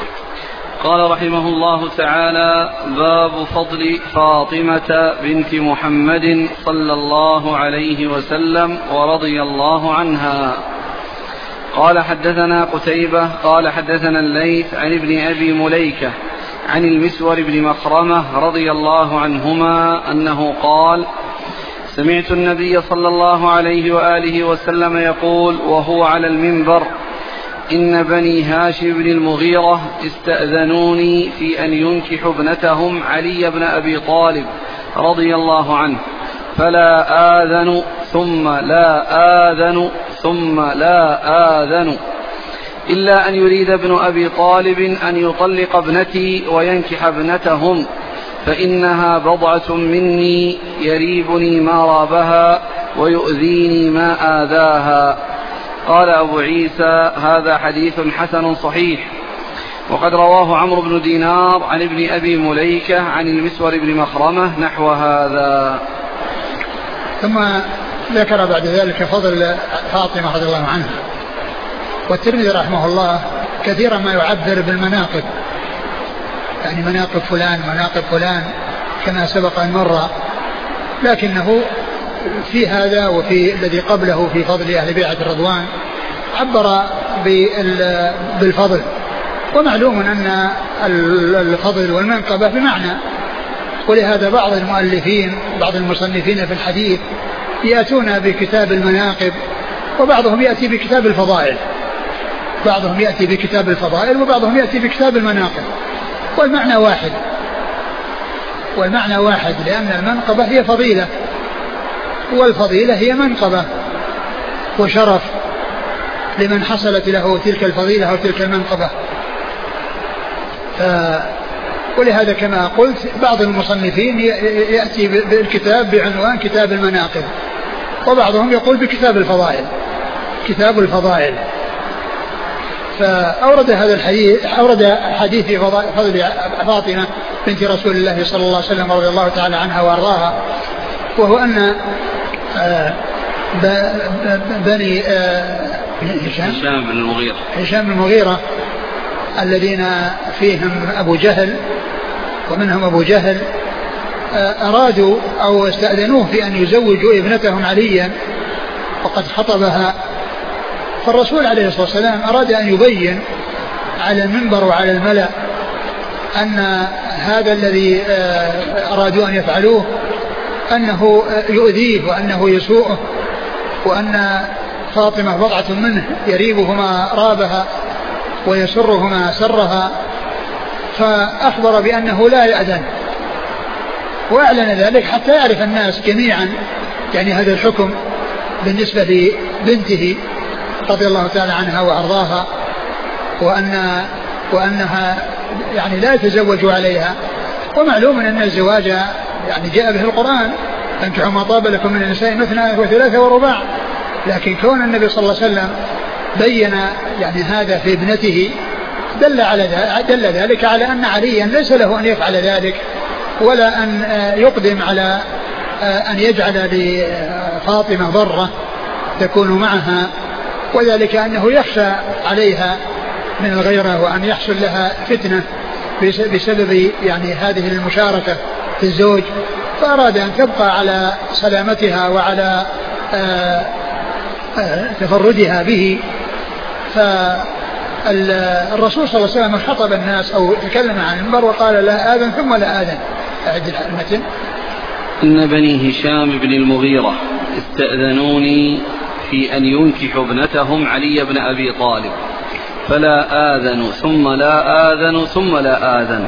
[SPEAKER 1] قال رحمه الله تعالى: باب فضل فاطمة بنت محمد صلى الله عليه وسلم ورضي الله عنها. قال حدثنا قتيبة قال حدثنا الليث عن ابن أبي مليكة عن المسور بن مخرمة رضي الله عنهما أنه قال: سمعت النبي صلى الله عليه وآله وسلم يقول وهو على المنبر: إن بني هاشم بن المغيرة استأذنوني في أن ينكحوا ابنتهم علي بن أبي طالب رضي الله عنه، فلا آذن ثم لا آذن ثم لا آذن إلا أن يريد ابن أبي طالب أن يطلق ابنتي وينكح ابنتهم، فإنها بضعة مني يريبني ما رابها ويؤذيني ما آذاها. قال أبو عيسى: هذا حديث حسن صحيح. وقد رواه عمرو بن دينار عن ابن أبي مليكة عن المسور بن مخرمة نحو هذا.
[SPEAKER 2] ثم ذكر بعد ذلك فضل فاطمة رضي الله عنها. والترمذي رحمه الله كثيرا ما يعبر بالمناقب، يعني مناقب فلان مناقب فلان كما سبق أن مر، لكنه في هذا وفي الذي قبله في فضل أهل بيعة الرضوان عبر بالفضل. ومعلوم أن الفضل والمنقبة بمعنى، ولهذا بعض المؤلفين بعض المصنفين في الحديث يأتون بكتاب المناقب وبعضهم يأتي بكتاب الفضائل، بعضهم يأتي بكتاب الفضائل وبعضهم يأتي بكتاب المناقب، والمعنى واحد والمعنى واحد لأن المنقبة هي فضيلة والفضيلة هي منقبة وشرف لمن حصلت له تلك الفضيلة أو تلك المنقبة. ف ولهذا كما قلت بعض المصنفين يأتي بالكتاب بعنوان كتاب المناقب، وبعضهم يقول بكتاب الفضائل، كتاب الفضائل. فأورد هذا الحديث، أورد حديث في فضل فاطمة بنت رسول الله صلى الله عليه وسلم رضي الله تعالى عنها وأرضاها، وهو أن بني
[SPEAKER 1] هشام بن المغيرة
[SPEAKER 2] هشام بن المغيرة الذين فيهم أبو جهل ومنهم أبو جهل أرادوا أو استأذنوه في أن يزوجوا ابنتهم عليا وقد خطبها. فالرسول عليه الصلاة والسلام أراد أن يبين على المنبر وعلى الملأ أن هذا الذي أرادوا أن يفعلوه أنه يؤذيه وأنه يسوءه، وأن فاطمة بضعة منه يريبه ما رابها ويسره ما سرها، فأخبر بأنه لا يأذن، وأعلن ذلك حتى يعرف الناس جميعا يعني هذا الحكم بالنسبة لبنته رضي الله تعالى عنها وأرضاها، وأن وأنها يعني لا يتزوج عليها. ومعلوم أن الزواج يعني جاء به القرآن، أنكحوا ما طاب لكم من النساء مثنى وثلاثة ورباع، لكن كون النبي صلى الله عليه وسلم بين يعني هذا في ابنته دل على دل ذلك على أن عليا ليس له أن يفعل ذلك، ولا أن يقدم على أن يجعل لفاطمة ضرة تكون معها، وذلك أنه يخشى عليها من الغيرة وأن يحصل لها فتنة بسبب يعني هذه المشاركة في الزوج، فأراد أن تبقى على سلامتها وعلى آآ آآ تفردها به. فالرسول صلى الله عليه وسلم خطب الناس أو تكلم عن المنبر وقال لا آذن ثم لا آذن. أعد المتن.
[SPEAKER 1] إن بني هشام بن المغيرة استأذنوني في أن ينكحوا ابنتهم علي بن أبي طالب فلا آذن ثم لا آذن ثم لا آذن.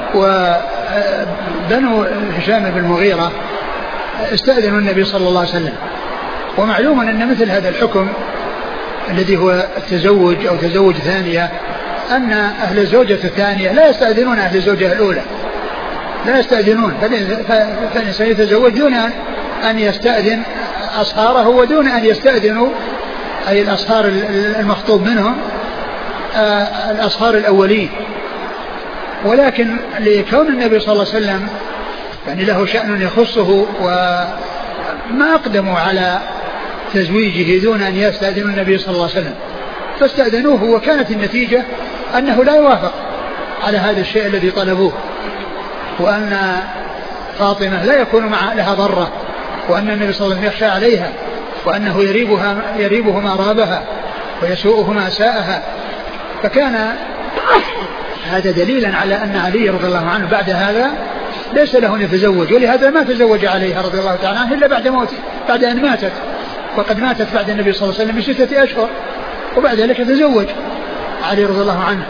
[SPEAKER 2] وبنو هشام بن المغيرة استأذنوا النبي صلى الله عليه وسلم، ومعلوم أن مثل هذا الحكم الذي هو التزوج أو تزوج ثانية أن أهل الزوجة الثانية لا يستأذنون أهل الزوجة الأولى، لا يستأذنون، فالإنسان يتزوج دون أن يستأذن أصهاره ودون أن يستأذنوا أي الأصهار المخطوب منهم الأصهار الأولين. ولكن لكون النبي صلى الله عليه وسلم يعني له شأن يخصه وما أقدموا على تزويجه دون أن يستأذنوا النبي صلى الله عليه وسلم، فاستأذنوه، وكانت النتيجة أنه لا يوافق على هذا الشيء الذي طلبوه، وأن فاطمة لا يكون مع لها ضرة، وأن النبي صلى الله عليه وسلم يخشى عليها، وأنه يريبها يريبه ما رابها ويسوءه ما ساءها. فكان هذا دليلا على أن علي رضي الله عنه بعد هذا ليس له أن يتزوج، ولهذا ما تزوج عليها رضي الله تعالى عنه إلا بعد موت بعد أن ماتت، وقد ماتت بعد النبي صلى الله عليه وسلم بستة أشهر، وبعد ذلك تزوج علي رضي الله عنه.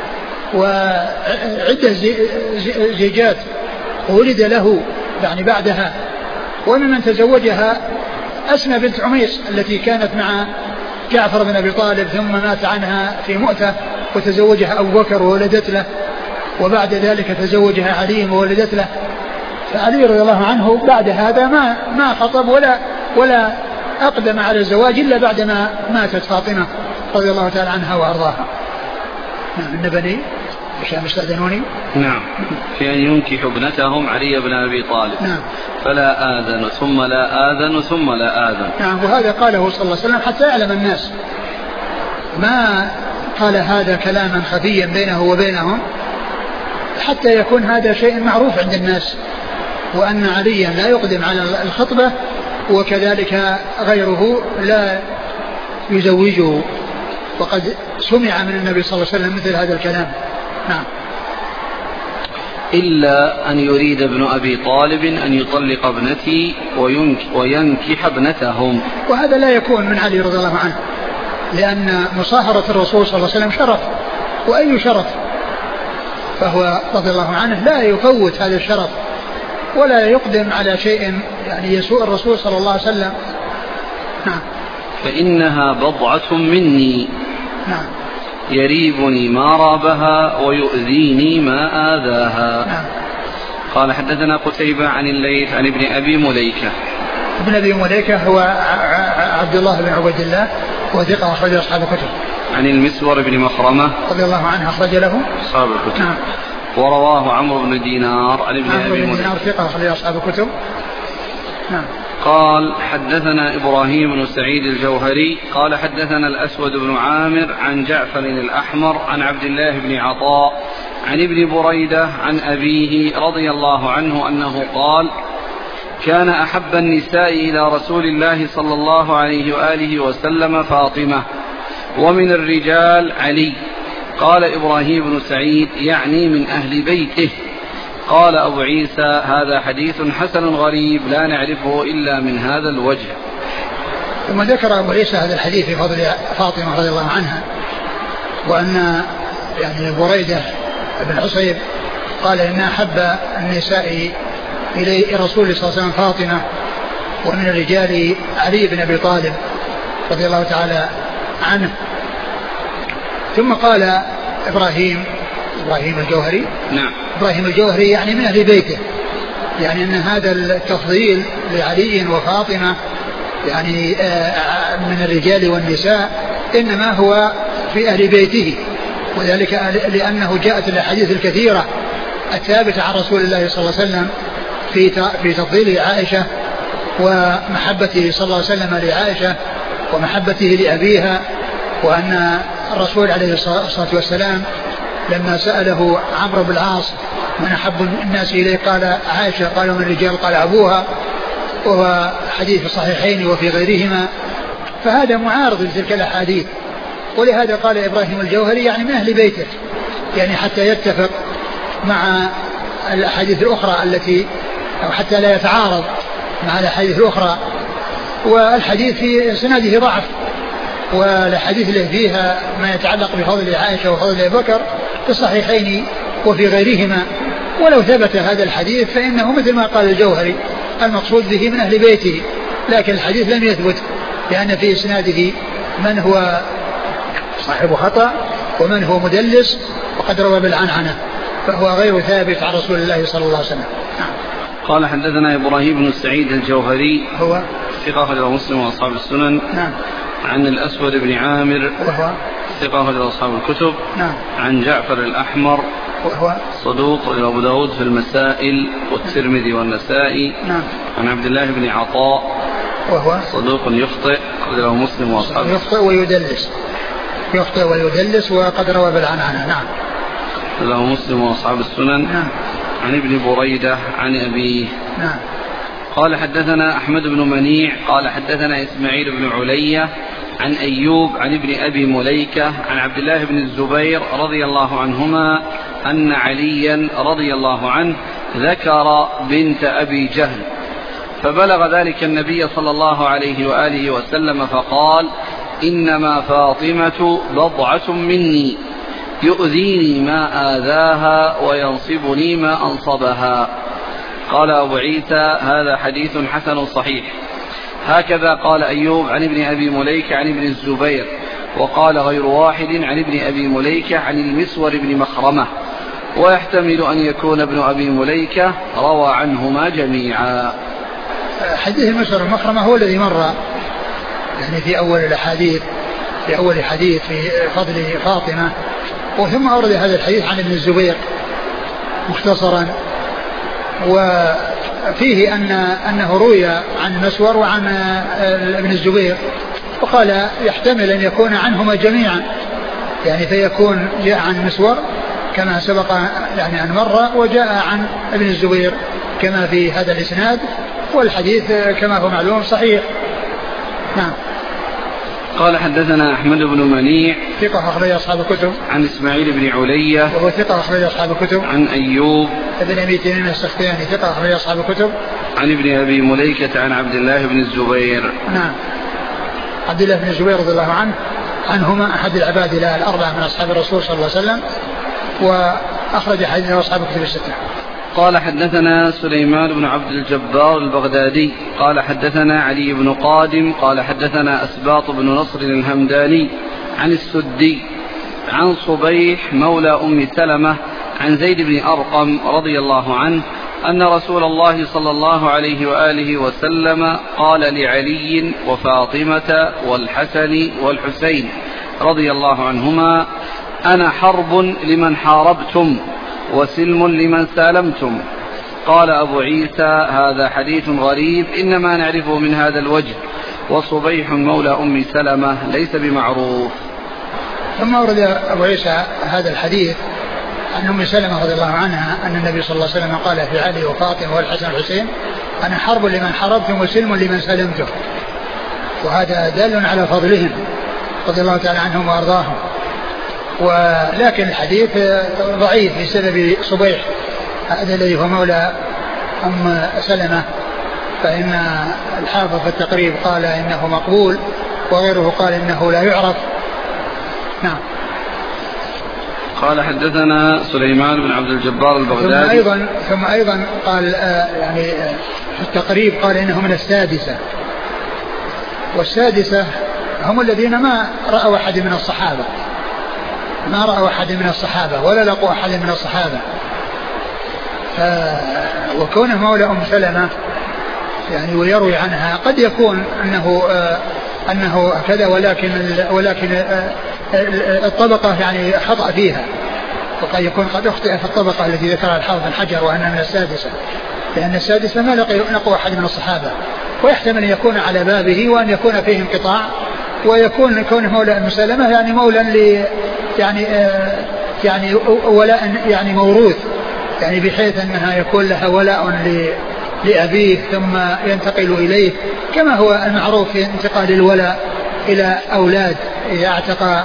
[SPEAKER 2] وعدة زيجات ولد له يعني بعدها، وممن تزوجها أسمى بنت عميس التي كانت مع جعفر بن أبي طالب ثم مات عنها في مؤتة، وتزوجها أبو بكر وولدت له، وبعد ذلك تزوجها علي وولدت له. فعلي رضي الله عنه بعد هذا ما ما خطب ولا ولا أقدم على الزواج إلا بعدما ماتت فاطمة رضي الله تعالى عنها وأرضاها. نعم. إن بني هشام استأذنوني
[SPEAKER 1] نعم في أن ينكحوا ابنتهم علي بن أبي طالب
[SPEAKER 2] نعم
[SPEAKER 1] فلا آذن ثم لا آذن ثم لا آذن.
[SPEAKER 2] نعم. وهذا قاله صلى الله عليه وسلم حتى يعلم الناس، ما قال هذا كلاما خفيا بينه وبينهم، حتى يكون هذا شيء معروف عند الناس، وأن عليا لا يقدم على الخطبة وكذلك غيره لا يزوجه، وقد سمع من النبي صلى الله عليه وسلم مثل هذا الكلام. نعم.
[SPEAKER 1] إلا أن يريد ابن أبي طالب أن يطلق ابنتي وينكح ابنتهم،
[SPEAKER 2] وهذا لا يكون من علي رضي الله عنه، لأن مصاهرة الرسول صلى الله عليه وسلم شرف، وأي شرف، فهو رضي الله عنه لا يفوت هذا الشرف ولا يقدم على شيء يعني يسوء الرسول صلى الله عليه وسلم. نعم.
[SPEAKER 1] فإنها بضعة مني
[SPEAKER 2] نعم
[SPEAKER 1] يريبني ما رابها ويؤذيني ما آذاها.
[SPEAKER 2] نعم.
[SPEAKER 1] قال حدثنا قتيبة عن الليث عن ابن أبي مليكة.
[SPEAKER 2] ابن أبي مليكة هو عبد الله بن عبيد الله وثقة أخرج أصحاب الكتب.
[SPEAKER 1] عن المسور بن مخرمة
[SPEAKER 2] رضي الله عنه أخرج له
[SPEAKER 1] أصحاب الكتب.
[SPEAKER 2] نعم.
[SPEAKER 1] ورواه عمرو بن دينار عن ابن أبي مليكة.
[SPEAKER 2] دينار ثقة أخرج أصحاب الكتب. نعم.
[SPEAKER 1] قال حدثنا إبراهيم بن سعيد الجوهري قال حدثنا الأسود بن عامر عن جعفر الأحمر عن عبد الله بن عطاء عن ابن بريدة عن أبيه رضي الله عنه أنه قال كان أحب النساء إلى رسول الله صلى الله عليه وآله وسلم فاطمة ومن الرجال علي. قال إبراهيم بن سعيد يعني من أهل بيته. قال أبو عيسى هذا حديث حسن غريب لا نعرفه إلا من هذا الوجه.
[SPEAKER 2] ثم ذكر أبو عيسى هذا الحديث في فضل فاطمة رضي الله عنها وأن يعني بريدة بن حصيب قال إن أحب النساء إلى رسول الله صلى الله عليه وسلم فاطمة ومن الرجال علي بن أبي طالب رضي الله تعالى عنه. ثم قال إبراهيم إبراهيم الجوهري
[SPEAKER 1] نعم.
[SPEAKER 2] إبراهيم الجوهري يعني من أهل بيته يعني أن هذا التفضيل لعلي وفاطمة يعني من الرجال والنساء إنما هو في أهل بيته وذلك لأنه جاءت الأحاديث الكثيرة الثابتة عن رسول الله صلى الله عليه وسلم في في تفضيل عائشة ومحبته صلى الله عليه وسلم لعائشة ومحبته لأبيها وأن الرسول عليه الصلاة والسلام لما سأله عمرو بن العاص من أحب الناس إليه قال عائشة قال من الرجال قال أبوها وهو حديث في الصحيحين وفي غيرهما فهذا معارض لتلك الأحاديث ولهذا قال إبراهيم الجوهري يعني من أهل بيته يعني حتى يتفق مع الأحاديث الأخرى التي أو حتى لا يتعارض مع الأحاديث الأخرى. والحديث في سنده ضعف والحديث اللي فيها ما يتعلق بفضل عائشة وفضل أبي بكر في الصحيحين وفي غيرهما ولو ثبت هذا الحديث فإنه مثل ما قال الجوهري المقصود به من أهل بيته لكن الحديث لم يثبت لأن في إسناده من هو صاحب خطأ ومن هو مدلس وقد روى بالعنعنة فهو غير ثابت عن رسول الله صلى الله عليه وسلم.
[SPEAKER 1] قال حدثنا إبراهيم بن سعيد الجوهري
[SPEAKER 2] هو
[SPEAKER 1] ثقة أخرج مسلم وأصحاب السنن.
[SPEAKER 2] نعم.
[SPEAKER 1] عن الأسود بن عامر
[SPEAKER 2] وهو
[SPEAKER 1] ثقة أخرج أصحاب الكتب.
[SPEAKER 2] نعم.
[SPEAKER 1] عن جعفر الأحمر وهو صدوق أبو داود في المسائل والترمذي والنسائي.
[SPEAKER 2] نعم.
[SPEAKER 1] عن عبد الله بن عطاء وهو صدوق يخطئ أخرج مسلم وأصحاب السنن.
[SPEAKER 2] يخطئ ويدلس يخطئ ويدلس وقد روى بالعنعنة. نعم.
[SPEAKER 1] له مسلم وأصحاب السنن.
[SPEAKER 2] نعم.
[SPEAKER 1] عن ابن بريدة عن أبيه.
[SPEAKER 2] نعم.
[SPEAKER 1] قال حدثنا أحمد بن منيع قال حدثنا إسماعيل بن علية عن أيوب عن ابن أبي مليكة عن عبد الله بن الزبير رضي الله عنهما أن عليا رضي الله عنه ذكر بنت أبي جهل فبلغ ذلك النبي صلى الله عليه وآله وسلم فقال إنما فاطمة بضعة مني يؤذيني ما آذاها وينصبني ما أنصبها. قال أبو عيسى هذا حديث حسن صحيح. هكذا قال أيوب عن ابن أبي مليكة عن ابن الزبير وقال غير واحد عن ابن أبي مليكة عن المسور بن مخرمة ويحتمل أن يكون ابن أبي مليكة روى عنهما جميعا.
[SPEAKER 2] حديث المسور بن مخرمة هو الذي مر يعني في أول الأحاديث في أول حديث في فضل فاطمة وثم أورد هذا الحديث عن ابن الزبير مختصرا وفيه أن أنه روي عن مسور وعن ابن الزبير وقال يحتمل أن يكون عنهما جميعا يعني فيكون جاء عن مسور كما سبق يعني أن مر وجاء عن ابن الزبير كما في هذا الإسناد والحديث كما هو معلوم صحيح. نعم.
[SPEAKER 1] قال حدثنا أحمد بن منيع
[SPEAKER 2] ثقة أخرج أصحاب الكتب.
[SPEAKER 1] عن إسماعيل بن علية
[SPEAKER 2] وهو ثقة أخرج أصحاب الكتب.
[SPEAKER 1] عن أيوب
[SPEAKER 2] ابن أبي تميم السختياني ثقة أخرج أصحاب الكتب.
[SPEAKER 1] عن ابن أبي مليكة عن عبد الله بن الزبير.
[SPEAKER 2] نعم. عبد الله بن الزبير رضي الله عنه عنهما أحد العباد الأربعة من أصحاب الرسول صلى الله عليه وسلم وأخرج حديثه أصحاب الكتب الستة.
[SPEAKER 1] قال حدثنا سليمان بن عبد الجبار البغدادي قال حدثنا علي بن قادم قال حدثنا أسباط بن نصر الهمداني عن السدي عن صبيح مولى أم سلمة عن زيد بن أرقم رضي الله عنه أن رسول الله صلى الله عليه وآله وسلم قال لعلي وفاطمة والحسن والحسين رضي الله عنهما: أنا حرب لمن حاربتم وسلم لمن سالمتم. قال أبو عيسى: هذا حديث غريب إنما نعرفه من هذا الوجه، وصبيح مولى أم سلمة ليس بمعروف.
[SPEAKER 2] ثم ورد أبو عيسى هذا الحديث عن أم سلمة رضي الله عنها أن النبي صلى الله عليه وسلم قال في علي وفاطمة والحسن والحسين: أنا حرب لمن حاربتم وسلم لمن سلمتم. وهذا دال على فضلهم رضي الله تعالى عنهم وأرضاهم. ولكن الحديث ضعيف بسبب صبيح هذا الذي هو مولى أم سلمة، فإن الحافظ في التقريب قال إنه مقبول، وغيره قال إنه لا يعرف. نعم.
[SPEAKER 1] قال: حدثنا سليمان بن عبد الجبار البغدادي.
[SPEAKER 2] ثم أيضا, ثم أيضا قال آه يعني آه في التقريب قال إنه من السادسة، والسادسة هم الذين ما رأوا أحد من الصحابة ما رأوا أحد من الصحابة ولا لقوا أحد من الصحابة. وكونه مولى أم سلمة يعني ويروي عنها قد يكون أنه آه أنه كذا، ولكن ولكن آه الطبقة يعني خطأ فيها، وقد يكون قد اخطئ في الطبقة التي ذكرها الحافظ بن حجر وأنها من السادسة، لأن السادسة ما لقوا أحد من الصحابة، ويحتمل أن يكون على بابه وأن يكون فيه انقطاع، ويكون كونه مولى أم سلمة يعني مولى ل يعني آه يعني ولاء يعني موروث، يعني بحيث أنها يكون لها ولاء لأبيه ثم ينتقل إليه، كما هو المعروف في انتقال الولاء إلى أولاد. إذا اعتق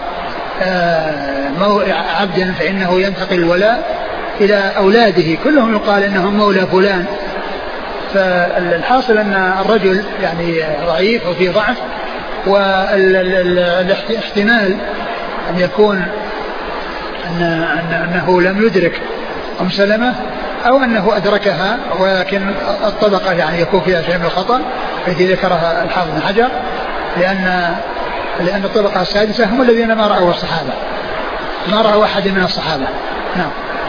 [SPEAKER 2] عبدا فإنه ينتقل الولاء إلى أولاده كلهم، يقال إنهم مولى فلان. فالحاصل أن الرجل يعني ضعيف وفي ضعف، والاحتمال أن يكون أن أنه لم يدرك أم سلمة أو أنه أدركها، ولكن الطبقة يعني يكون فيها شيء من الخطأ التي ذكرها الحافظ بن حجر، لأن لأن الطبقة السادسة هم الذين ما رأوا الصحابة ما رأوا أحد من الصحابة. نعم.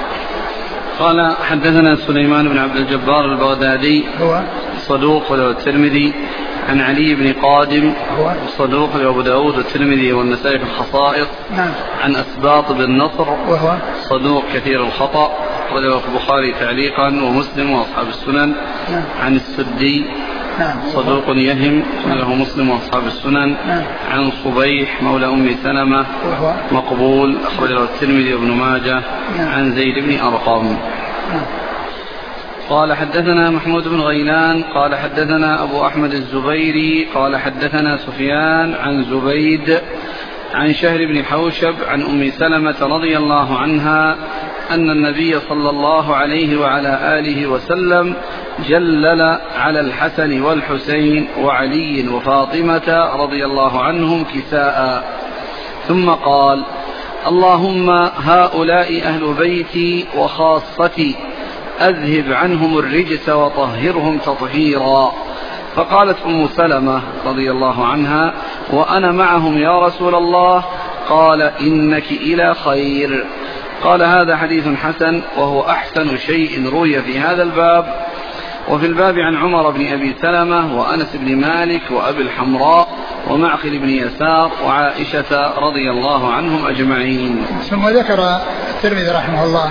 [SPEAKER 1] قال: حدثنا سليمان بن عبد الجبار البغدادي
[SPEAKER 2] هو
[SPEAKER 1] صدوق له الترمذي، عن علي بن قادم
[SPEAKER 2] هو
[SPEAKER 1] صدوق له أبو داود والترمذي والنسائي في الخصائص.
[SPEAKER 2] نعم.
[SPEAKER 1] عن أسباط بن نصر
[SPEAKER 2] وهو
[SPEAKER 1] صدوق كثير الخطأ وله البخاري تعليقا ومسلم وأصحاب السنن.
[SPEAKER 2] نعم.
[SPEAKER 1] عن السدي
[SPEAKER 2] نعم.
[SPEAKER 1] صدوق يهم وله مسلم وأصحاب السنن.
[SPEAKER 2] نعم.
[SPEAKER 1] عن صبيح مولى أم سلمة
[SPEAKER 2] وهو
[SPEAKER 1] مقبول أخرجه الترمذي وابن ماجه.
[SPEAKER 2] نعم.
[SPEAKER 1] عن زيد بن أرقم.
[SPEAKER 2] نعم.
[SPEAKER 1] قال: حدثنا محمود بن غيلان قال حدثنا أبو أحمد الزبيري قال حدثنا سفيان عن زبيد عن شهر بن حوشب عن أم سلمة رضي الله عنها أن النبي صلى الله عليه وعلى آله وسلم جلل على الحسن والحسين وعلي وفاطمة رضي الله عنهم كساء، ثم قال: اللهم هؤلاء أهل بيتي وخاصتي، أذهب عنهم الرجس وطهرهم تطهيرا. فقالت أم سلمة رضي الله عنها: وأنا معهم يا رسول الله. قال: إنك إلى خير. قال: هذا حديث حسن، وهو أحسن شيء روي في هذا الباب. وفي الباب عن عمر بن أبي سلمة وأنس بن مالك وأبي الحمراء ومعقل بن يسار وعائشة رضي الله عنهم أجمعين.
[SPEAKER 2] ثم ذكر الترمذي رحمه الله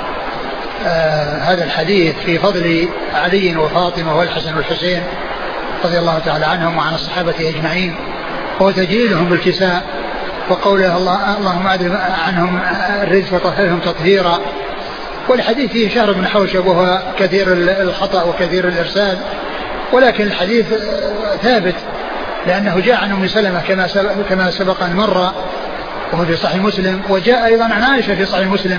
[SPEAKER 2] آه هذا الحديث في فضل علي وفاطمة والحسن والحسين رضي الله تعالى عنهم وعن الصحابة أجمعين، وتجليلهم بالكساء، وقوله الله اللهم أذهب عنهم الرجس وطهرهم تطهيرا. والحديث فيه شهر بن حوشب وهو كثير الخطأ وكثير الإرسال، ولكن الحديث ثابت لأنه جاء عن أم سلمة كما كما سبق أن مر وهو في صحيح مسلم، وجاء أيضا عن عائشة في صحيح مسلم.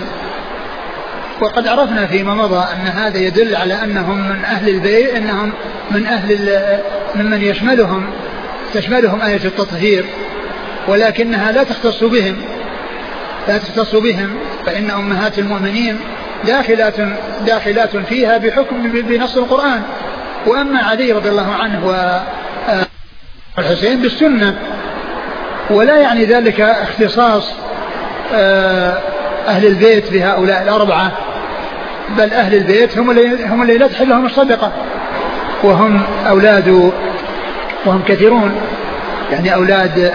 [SPEAKER 2] وقد عرفنا فيما مضى أن هذا يدل على أنهم من أهل البيت، أنهم من أهل ممن يشملهم تشملهم آية التطهير، ولكنها لا تختص بهم لا تختص بهم فإن أمهات المؤمنين داخلات داخلات فيها بحكم بنص القرآن. وأما علي رضي الله عنه والحسين بالسنة، ولا يعني ذلك اختصاص أهل البيت بهؤلاء الأربعة، بل أهل البيت هم اللي هم اللي لا تحل لهم الصدقة، وهم أولاد وهم كثيرون، يعني أولاد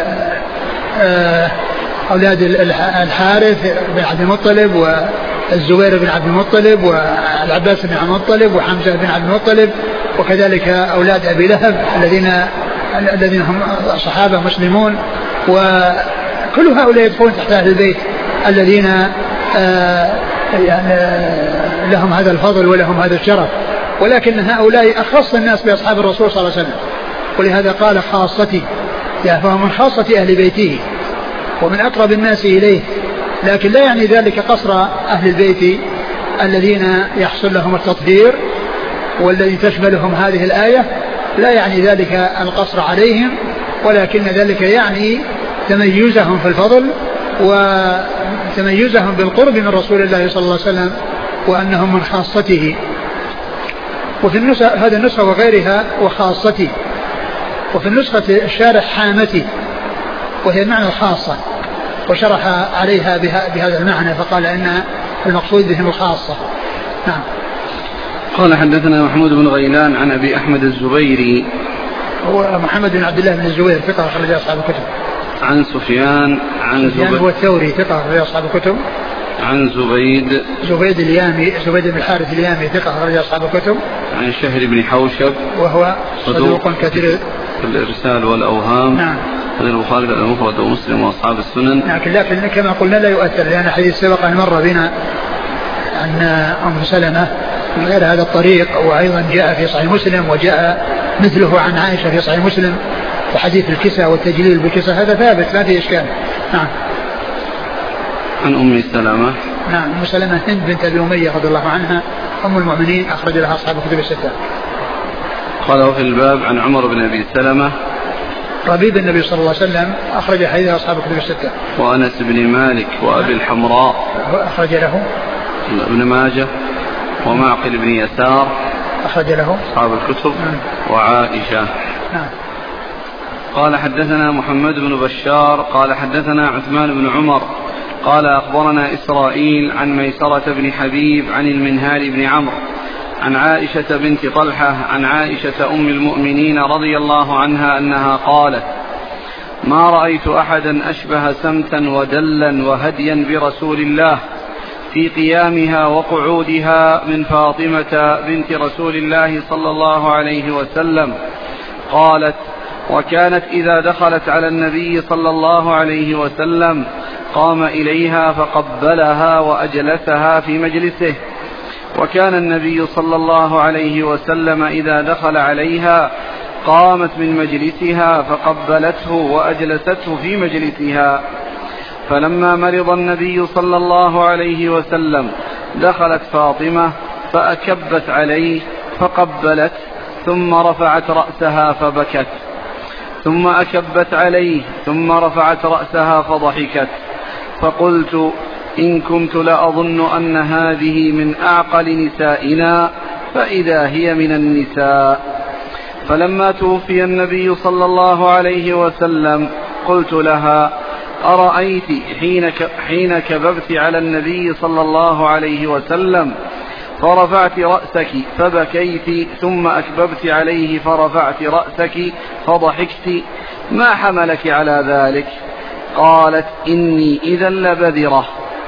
[SPEAKER 2] أولاد الحارث بن عبد المطلب والزبير بن عبد المطلب والعباس بن عبد المطلب وحمزة بن عبد المطلب، وكذلك أولاد أبي لهب الذين الذين هم صحابة مسلمون، وكل هؤلاء يدخلون تحت أهل البيت الذين يعني لهم هذا الفضل ولهم هذا الشرف، ولكن هؤلاء أخص الناس بأصحاب الرسول صلى الله عليه وسلم، ولهذا قال خاصتي، يعني فهم من خاصة أهل بيته ومن أقرب الناس إليه، لكن لا يعني ذلك قصر أهل البيت الذين يحصل لهم التطهير والذي تشملهم هذه الآية، لا يعني ذلك القصر عليهم، ولكن ذلك يعني تميزهم في الفضل وتميزهم بالقرب من رسول الله صلى الله عليه وسلم وأنهم من خاصته. وفي النسخة هذا النسخة وغيرها وخاصتي، وفي النسخة الشارح حامتي وهي المعنى الخاصة، وشرح عليها بهذا المعنى فقال إن المقصود بهم الخاصة. نعم.
[SPEAKER 1] قال حدثنا محمود بن غيلان عن أبي أحمد الزبيري،
[SPEAKER 2] هو محمد بن عبد الله بن الزبير ثقة أخرج أصحاب الكتب.
[SPEAKER 1] عن سفيان عن
[SPEAKER 2] سفيان هو الثوري ثقة أخرج أصحاب الكتب.
[SPEAKER 1] عن زبيد
[SPEAKER 2] زبيد اليامي زبيد بن الحارث اليامي ثقة أخرج أصحاب الكتب.
[SPEAKER 1] عن شهر بن حوشب
[SPEAKER 2] وهو صدوق كثير
[SPEAKER 1] الإرسال والأوهام.
[SPEAKER 2] نعم.
[SPEAKER 1] هذا البخاري المفرد ومسلم وأصحاب السنن.
[SPEAKER 2] لكن لكن كما قلنا لا يؤثر، لأن حديث سبق أن مر بنا عن أم سلمة من غير هذا الطريق، وأيضا جاء في صحيح مسلم وجاء مثله عن عائشة في صحيح مسلم، وحديث الكساء والتجليل بالكساء هذا ثابت ما فيه إشكال. نعم.
[SPEAKER 1] عن أم سلمة.
[SPEAKER 2] نعم أم سلمة هند بنت أبي أمية رضي الله عنها أم المؤمنين أخرج لها أصحاب الكتب الستة.
[SPEAKER 1] قال وفي الباب عن عمر بن أبي سلمة
[SPEAKER 2] ربيب النبي صلى الله عليه وسلم أخرج حديث أصحاب الكتب الستة.
[SPEAKER 1] وأنس بن مالك وأبي الحمراء
[SPEAKER 2] أخرج له
[SPEAKER 1] ابن ماجه ومعقل بن يسار
[SPEAKER 2] أخرج له
[SPEAKER 1] أصحاب الكتب. وعائشة.
[SPEAKER 2] نعم.
[SPEAKER 1] قال حدثنا محمد بن بشار قال حدثنا عثمان بن عمر قال أخبرنا إسرائيل عن ميسرة بن حبيب عن المنهال بن عمرو عن عائشة بنت طلحة عن عائشة أم المؤمنين رضي الله عنها أنها قالت ما رأيت أحدا أشبه سمتا ودلا وهديا برسول الله في قيامها وقعودها من فاطمة بنت رسول الله صلى الله عليه وسلم. قالت وكانت إذا دخلت على النبي صلى الله عليه وسلم قام إليها فقبلها وأجلسها في مجلسه، وكان النبي صلى الله عليه وسلم إذا دخل عليها قامت من مجلسها فقبلته وأجلسته في مجلسها. فلما مرض النبي صلى الله عليه وسلم دخلت فاطمة فأكبت عليه فقبلت ثم رفعت رأسها فبكت، ثم أكبت عليه ثم رفعت رأسها فضحكت، فقلت إن كنت لأظن أن هذه من أعقل نسائنا فإذا هي من النساء. فلما توفي النبي صلى الله عليه وسلم قلت لها أرأيت حين حين كببت على النبي صلى الله عليه وسلم فرفعت رأسك فبكيت ثم أكببت عليه فرفعت رأسك فضحكت، ما حملك على ذلك؟ قالت إني إذا لبذرة،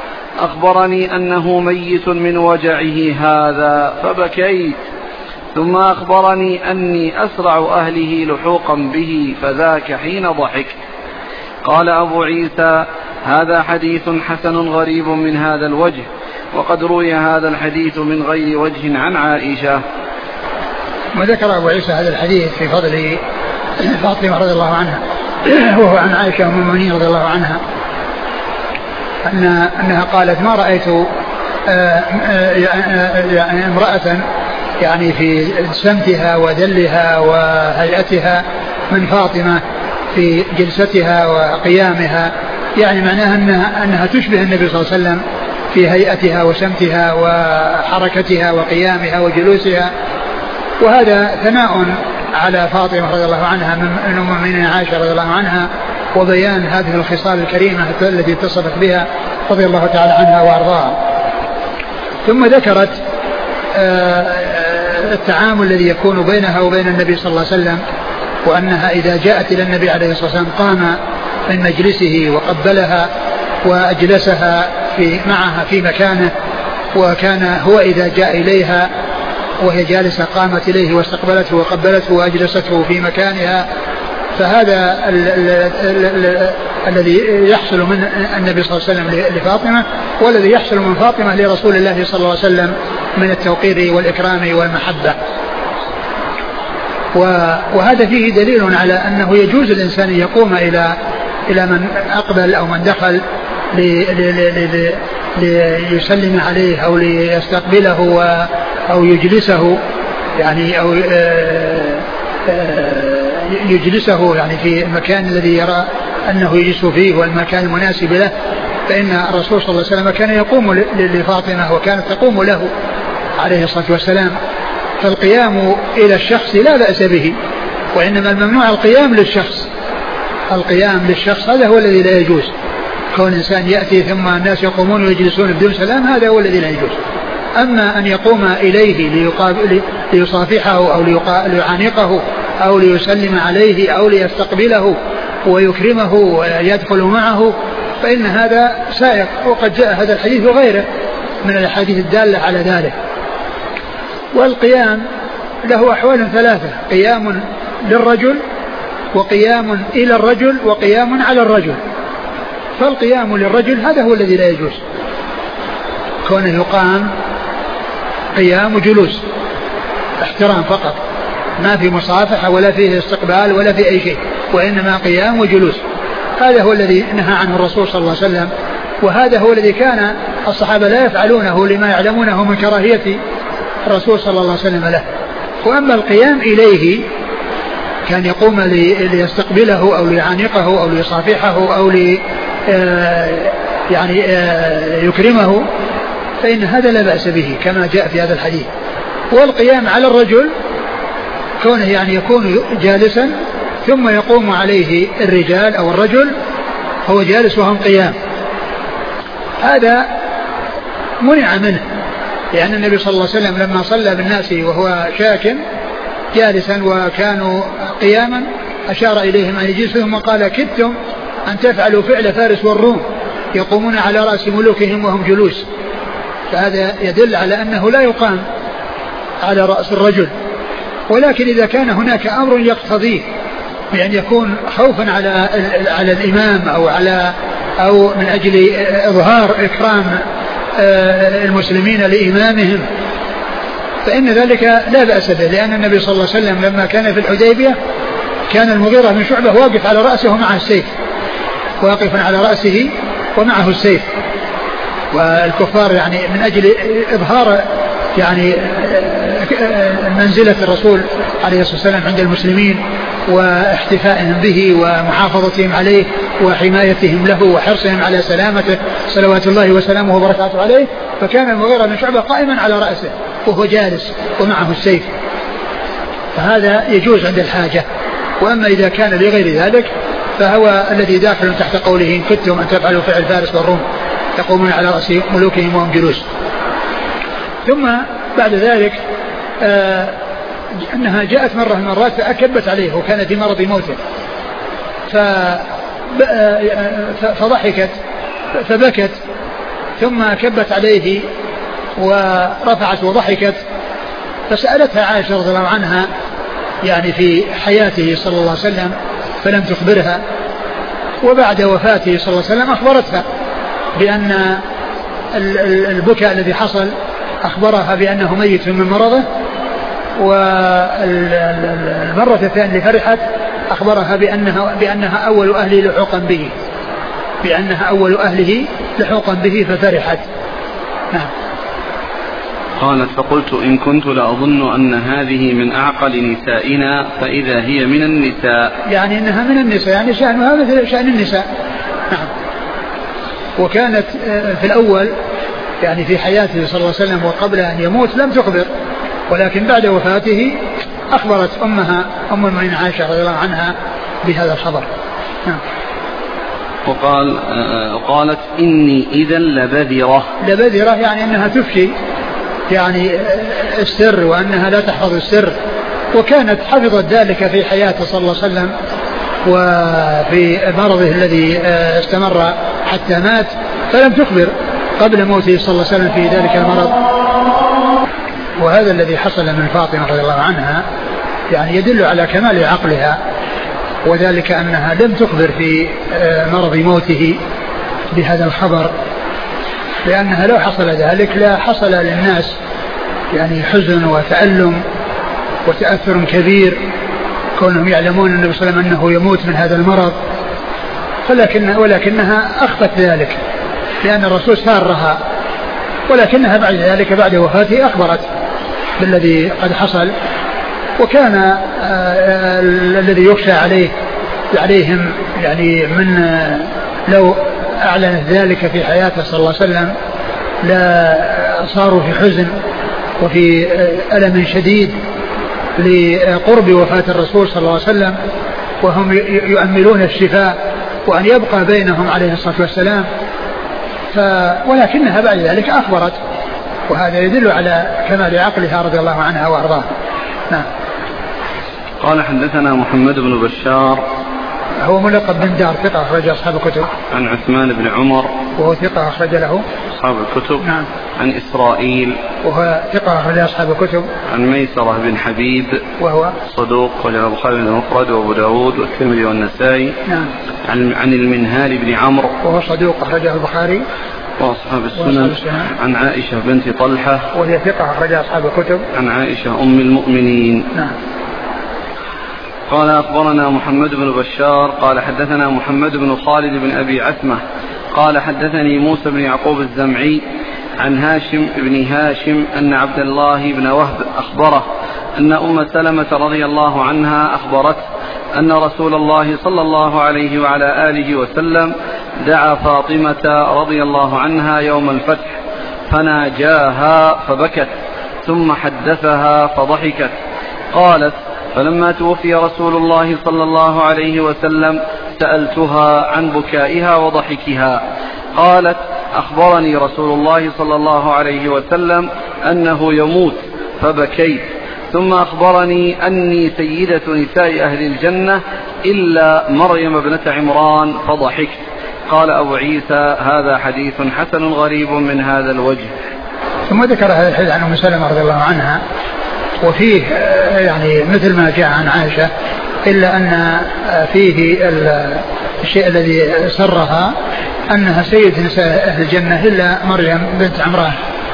[SPEAKER 1] أخبرني أنه ميت من وجعه هذا فبكيت، ثم أخبرني أني أسرع أهله لحوقا به فذاك حين ضحكت. قال أبو عيسى هذا حديث حسن غريب من هذا الوجه، وقد روي هذا الحديث من غير وجه عن عائشة.
[SPEAKER 2] وذكر أبو عيسى هذا الحديث في فضل فاطمة رضي الله عنها وهو عن عائشة أم المؤمنين رضي الله عنها أن أنها قالت ما رأيت يعني امرأة يعني في سمتها ودلها وهيئتها من فاطمة في جلستها وقيامها، يعني معناها أنها, أنها تشبه النبي صلى الله عليه وسلم في هيئتها وسمتها وحركتها وقيامها وجلوسها. وهذا ثناء على فاطمة رضي الله عنها من أم المؤمنين عائشة رضي الله عنها، وبيان هذه الخصال الكريمة التي اتصفت بها رضي الله تعالى عنها وأرضاها. ثم ذكرت التعامل الذي يكون بينها وبين النبي صلى الله عليه وسلم، وأنها إذا جاءت إلى النبي عليه الصلاة والسلام قام من مجلسه وقبلها وأجلسها في معها في مكانه، وكان هو إذا جاء إليها وهي جالسة قامت إليه واستقبلته وقبلته وأجلسته في مكانها. فهذا ال ال ال ال الذي يحصل من النبي صلى الله عليه وسلم لفاطمة، والذي يحصل من فاطمة لرسول الله صلى الله عليه وسلم من التوقير والإكرام والمحبة. وهذا فيه دليل على أنه يجوز الإنسان أن يقوم إلى إلى من أقبل أو من دخل ليسلم عليه أو ليستقبله أو يجلسه، يعني أو يجلسه يعني في المكان الذي يرى أنه يجلس فيه والمكان المناسب له. فإن الرسول صلى الله عليه وسلم كان يقوم لفاطمة وكانت تقوم له عليه الصلاة والسلام. فالقيام إلى الشخص لا بأس به، وإنما الممنوع القيام للشخص. القيام للشخص هذا هو الذي لا يجوز. كون إنسان يأتي ثم الناس يقومون ويجلسون بدون سلام هذا هو الذي لا يجوز. أما أن يقوم إليه ليصافحه أو ليعانقه أو ليسلم عليه أو ليستقبله ويكرمه ويدخل معه فإن هذا سائق، وقد جاء هذا الحديث وغيره من الأحاديث الدالة على ذلك. والقيام له أحوال ثلاثة: قيام للرجل، وقيام إلى الرجل، وقيام على الرجل. فالقيام للرجل هذا هو الذي لا يجوز، كونه يقام قيام جلوس احترام فقط، ما في مصافحة ولا فيه استقبال ولا في أي شيء، وإنما قيام وجلوس. هذا هو الذي نهى عنه الرسول صلى الله عليه وسلم، وهذا هو الذي كان الصحابة لا يفعلونه لما يعلمونه من كراهية الرسول صلى الله عليه وسلم له. وأما القيام إليه كان يقوم ليستقبله أو ليعانقه أو ليصافحه أو لي يعني يكرمه فإن هذا لا بأس به كما جاء في هذا الحديث. والقيام على الرجل كونه يعني يكون جالسا ثم يقوم عليه الرجال أو الرجل هو جالس وهم قيام، هذا منع منه، لأن النبي صلى الله عليه وسلم لما صلى بالناس وهو شاك جالسا وكانوا قياما أشار إليهم أن يجلسوا ثم قال: كدتم أن تفعلوا فعل فارس والروم يقومون على رأس ملوكهم وهم جلوس. فهذا يدل على أنه لا يقام على رأس الرجل، ولكن إذا كان هناك أمر يقتضيه بأن يكون خوفا على على الإمام أو على أو من أجل إظهار إكرام المسلمين لإمامهم فإن ذلك لا بأس به، لأن النبي صلى الله عليه وسلم لما كان في الحديبية كان المغيرة بن شعبة واقف على رأسه ومعه السيف، واقفا على رأسه ومعه السيف، والكفار يعني من أجل إظهار يعني منزلة الرسول عليه الصلاة والسلام عند المسلمين واحتفائهم به ومحافظتهم عليه وحمايتهم له وحرصهم على سلامته صلوات الله وسلامه وبركاته عليه، فكان المغيرة بن شعبة قائما على رأسه وهو جالس ومعه السيف، فهذا يجوز عند الحاجة. وأما إذا كان لغير ذلك فهو الذي داخل تحت قوله: إن كنتم أن تفعلوا فعل فارس والروم يقومون على رأس ملوكهم وهم جلوس. ثم بعد ذلك آه أنها جاءت مرة من المرات فأكبت عليه وكان في مرض موته، فضحكت فبكت ثم كبت عليه ورفعت وضحكت، فسألتها عائشة رضي الله عنها يعني في حياته صلى الله عليه وسلم فلم تخبرها، وبعد وفاته صلى الله عليه وسلم أخبرتها بأن البكاء الذي حصل أخبرها بأنه ميت من مرضه، والمرة الثانية فرحت أخبرها بأنها, بأنها أول أهله لحوقا به بأنها أول أهله لحوقا به ففرحت. نعم.
[SPEAKER 1] قالت: فقلت إن كنت لأظن أن هذه من أعقل نسائنا فإذا هي من النساء،
[SPEAKER 2] يعني إنها من النساء، يعني شأنها مثل شأن النساء. نعم. وكانت في الأول يعني في حياته صلى الله عليه وسلم وقبل أن يموت لم تخبر، ولكن بعد وفاته أخبرت أمها أم المؤمنين عائشة رضي الله عنها بهذا الخبر. نعم.
[SPEAKER 1] وقال قالت: إني إذا لبذرة.
[SPEAKER 2] لبذرة يعني أنها تفشي يعني السر وأنها لا تحفظ السر، وكانت حفظت ذلك في حياته صلى الله عليه وسلم وفي مرضه الذي استمر حتى مات، فلم تخبر قبل موته صلى الله عليه وسلم في ذلك المرض. وهذا الذي حصل من فاطمة رضي الله عنها يعني يدل على كمال عقلها، وذلك أنها لم تخبر في مرض موته بهذا الخبر، لأنها لو حصل ذلك لا حصل للناس يعني حزن وتألم وتأثر كبير كونهم يعلمون النبي صلى الله عليه وسلم أنه يموت من هذا المرض، ولكن ولكنها أخفت ذلك لأن الرسول سارها، ولكنها بعد ذلك بعد وفاته أخبرت بالذي قد حصل. وكان الذي يخشى عليه عليهم يعني من لو أعلنت ذلك في حياته صلى الله عليه وسلم لا صاروا في حزن وفي ألم شديد لقرب وفاة الرسول صلى الله عليه وسلم، وهم يؤملون الشفاء وأن يبقى بينهم عليه الصلاة والسلام، ف ولكنها بعد ذلك أخبرت، وهذا يدل على كمال عقلها رضي الله عنها وأرضاها. نعم.
[SPEAKER 1] قال حدثنا محمد بن بشار
[SPEAKER 2] هو ملقب بن دار، ثقة أخرج أصحاب الكتب.
[SPEAKER 1] عن عثمان بن عمر
[SPEAKER 2] وهو ثقة أخرج له
[SPEAKER 1] أصحاب الكتب.
[SPEAKER 2] نعم.
[SPEAKER 1] عن إسرائيل وهو
[SPEAKER 2] ثقة أخرج أصحاب الكتب.
[SPEAKER 1] عن ميسرة بن حبيب وهو صدوق أخرج البخاري المفرد وأبو داود والترمذي والنسائي.
[SPEAKER 2] نعم.
[SPEAKER 1] عن عن المنهال بن عمرو
[SPEAKER 2] وهو صدوق أخرجه البخاري
[SPEAKER 1] وأصحاب السنن. عن عائشة بنت طلحة
[SPEAKER 2] وهي ثقة أخرج أصحاب الكتب.
[SPEAKER 1] عن عائشة أم المؤمنين.
[SPEAKER 2] نعم.
[SPEAKER 1] قال أخبرنا محمد بن بشار قال حدثنا محمد بن خالد بن أبي عتمة قال حدثني موسى بن يعقوب الزمعي عن هاشم بن هاشم أن عبد الله بن وهب أخبره أن أم سلمة رضي الله عنها أخبرت أن رسول الله صلى الله عليه وعلى آله وسلم دعا فاطمة رضي الله عنها يوم الفتح فناجاها فبكت ثم حدثها فضحكت. قالت فلما توفي رسول الله صلى الله عليه وسلم سألتها عن بكائها وضحكها، قالت أخبرني رسول الله صلى الله عليه وسلم أنه يموت فبكيت، ثم أخبرني أني سيدة نساء أهل الجنة إلا مريم ابنة عمران فضحكت. قال أبو عيسى هذا حديث حسن غريب من هذا الوجه.
[SPEAKER 2] ثم ذكر هذا الحديث عن أم سلمة رضي الله عنها، وفيه يعني مثل ما جاء عن عائشة، إلا أن فيه الشيء الذي سرها أنها سيد نساء أهل الجنة إلا مريم بنت عمران.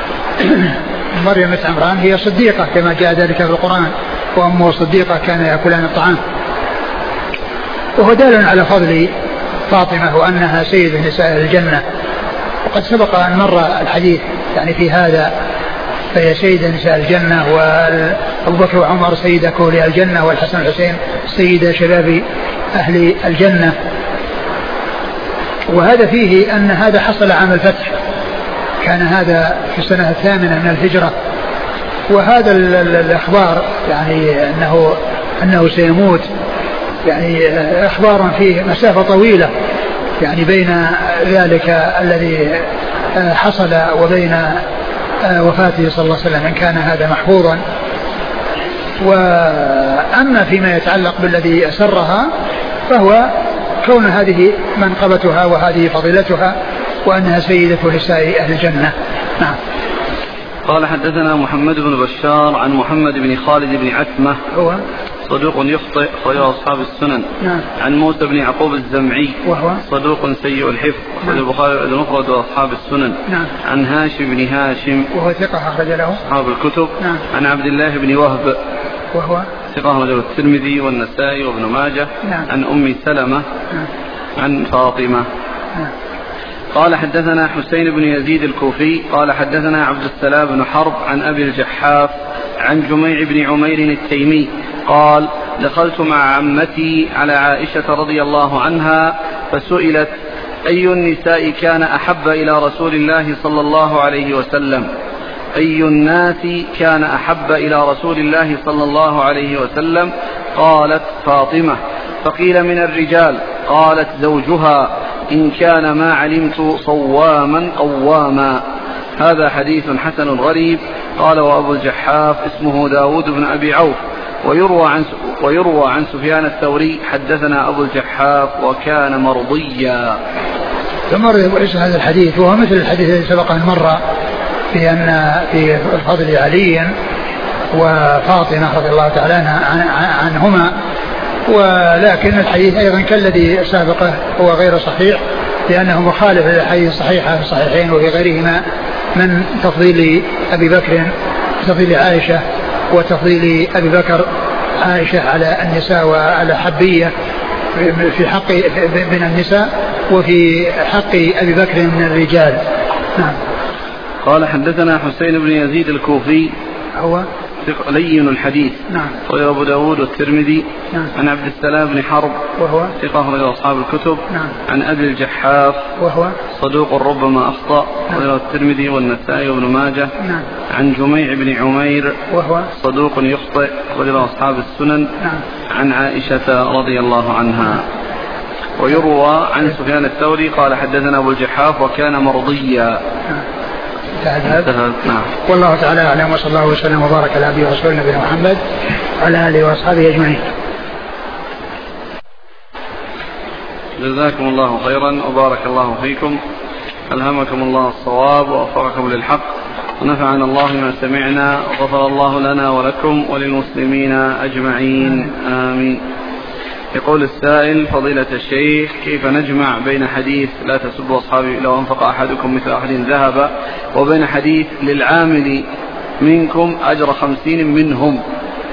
[SPEAKER 2] مريم بنت عمران هي صديقة كما جاء ذلك في القرآن، وأمه صديقة كان يأكلان الطعام، وهو دال على فضل فاطمة وأنها سيد نساء أهل الجنة. وقد سبق أن مر الحديث يعني في هذا، فهي سيدة نساء الجنة، وأبو بكر وعمر سيدة كولي الجنة، والحسن والحسين سيدة شباب أهل الجنة. وهذا فيه أن هذا حصل عام الفتح، كان هذا في السنة الثامنة من الهجرة. وهذا الإخبار يعني أنه, أنه سيموت يعني إخبار فيه مسافة طويلة يعني بين ذلك الذي حصل وبين وفاته صلى الله عليه وسلم، إن كان هذا محفوظا. وأما فيما يتعلق بالذي أسرها فهو كون هذه منقبتها وهذه فضيلتها وأنها سيدة نساء أهل الجنة. نعم.
[SPEAKER 1] قال حدثنا محمد بن بشار عن محمد بن خالد بن عتمة
[SPEAKER 2] هو
[SPEAKER 1] صدوق يخطئ أخرجه أصحاب السنن.
[SPEAKER 2] نعم.
[SPEAKER 1] عن موسى بن يعقوب الزمعي وهو صدوق سيء الحفظ أخرج البخاري المفرد وأصحاب السنن.
[SPEAKER 2] نعم.
[SPEAKER 1] عن هاشم بن هاشم
[SPEAKER 2] وهو ثقة أخرج له
[SPEAKER 1] أصحاب الكتب.
[SPEAKER 2] نعم.
[SPEAKER 1] عن عبد الله بن وهب
[SPEAKER 2] وهو
[SPEAKER 1] ثقة أخرجه الترمذي والنسائي وابن ماجه.
[SPEAKER 2] نعم.
[SPEAKER 1] عن أم سلمة.
[SPEAKER 2] نعم.
[SPEAKER 1] عن فاطمة.
[SPEAKER 2] نعم.
[SPEAKER 1] قال حدثنا حسين بن يزيد الكوفي قال حدثنا عبد السلام بن حرب عن أبي الجحاف عن جميع بن عمير التيمي قال دخلت مع عمتي على عائشة رضي الله عنها فسئلت أي النساء كان أحب إلى رسول الله صلى الله عليه وسلم، أي الناس كان أحب إلى رسول الله صلى الله عليه وسلم؟ قالت فاطمة. فقيل من الرجال؟ قالت زوجها إن كان ما علمت صواما قواما. هذا حديث حسن غريب. قال وأبو الجحاف اسمه داود بن أبي عوف. ويروى عن ويروى عن سفيان الثوري حدثنا أبو الجحاف وكان مرضيا.
[SPEAKER 2] ثم ورد هذا الحديث وهو مثل الحديث الذي سبق أن مر في أن في فضل علي وفاطمة رضي الله تعالى عنهما، ولكن الحديث أيضا كالذي سابقه هو غير صحيح لأنه مخالف للحديث الصحيحة في الصحيحين وفي غيرهما من تفضيل أبي بكر تفضيل عائشة وتفضيل أبي بكر عائشة على النساء وعلى حبية في حق من النساء وفي حق أبي بكر من الرجال. نعم.
[SPEAKER 1] قال حدثنا حسين بن يزيد الكوفي
[SPEAKER 2] هو
[SPEAKER 1] لين الحديث.
[SPEAKER 2] نعم.
[SPEAKER 1] قال أبو داود والترمذي.
[SPEAKER 2] نعم.
[SPEAKER 1] عن عبد السلام بن حرب
[SPEAKER 2] وهو
[SPEAKER 1] ثقة أخرج أصحاب الكتب.
[SPEAKER 2] نعم.
[SPEAKER 1] عن أبي الجحاف
[SPEAKER 2] وهو
[SPEAKER 1] صدوق ربما أخطأ أخرج
[SPEAKER 2] نعم.
[SPEAKER 1] الترمذي والنسائي وابن ماجه.
[SPEAKER 2] نعم.
[SPEAKER 1] عن جميع بن عمير
[SPEAKER 2] وهو
[SPEAKER 1] صدوق يخطئ أخرج أصحاب السنن.
[SPEAKER 2] نعم.
[SPEAKER 1] عن عائشة رضي الله عنها. ويروى عن سفيان الثوري قال حدثنا أبو الجحاف وكان مرضيا.
[SPEAKER 2] نعم. والله تعالى أعلم وصلى الله وسلم وبارك على عبده ورسوله نبينا محمد وعلى آله وأصحابه أجمعين.
[SPEAKER 1] جزاكم الله خيرا وبارك الله فيكم. ألهمكم الله الصواب ووفقكم للحق ونفعنا الله ما سمعنا وغفر الله لنا ولكم وللمسلمين أجمعين آمين. يقول السائل فضيلة الشيخ كيف نجمع بين حديث لا تسبوا أصحابي لو أنفق أحدكم مثل أحد ذهب وبين حديث للعامل منكم أجر خمسين منهم؟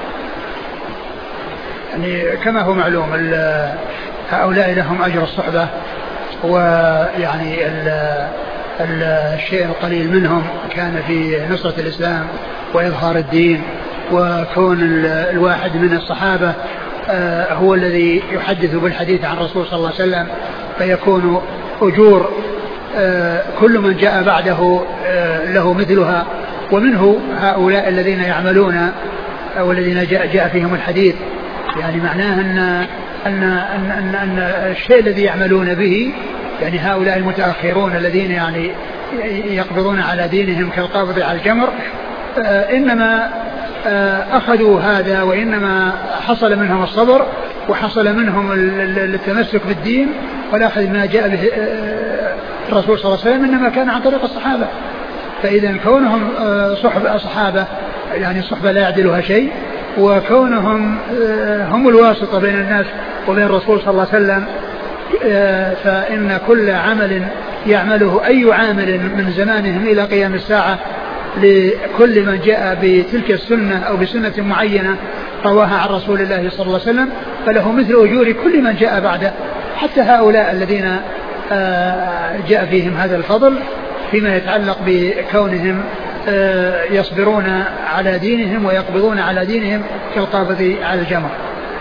[SPEAKER 2] يعني كما هو معلوم هؤلاء لهم أجر الصحبة ويعني ال ال الشيء القليل منهم كان في نصرة الإسلام وإظهار الدين وكون الواحد من الصحابة هو الذي يحدث بالحديث عن الرسول صلى الله عليه وسلم فيكون أجور كل من جاء بعده له مثلها. ومنه هؤلاء الذين يعملون والذين جاء, جاء فيهم الحديث يعني معناه أن, أن, أن, أن, أن الشيء الذي يعملون به يعني هؤلاء المتأخرون الذين يعني يقبضون على دينهم كالقابض على الجمر إنما أخذوا هذا وإنما حصل منهم الصبر وحصل منهم التمسك بالدين والأخذ ما جاء به الرسول صلى الله عليه وسلم إنما كان عن طريق الصحابة. فإذا كونهم صحبة صحابة يعني صحبة لا يعدلها شيء وكونهم هم الواسطة بين الناس وبين الرسول صلى الله عليه وسلم فإن كل عمل يعمله أي عامل من زمانهم إلى قيام الساعة لكل من جاء بتلك السنة أو بسنة معينة رواها عن رسول الله صلى الله عليه وسلم فله مثل أجور كل من جاء بعده حتى هؤلاء الذين جاء فيهم هذا الفضل فيما يتعلق بكونهم يصبرون على دينهم ويقبضون على دينهم كالقابض على الجمر.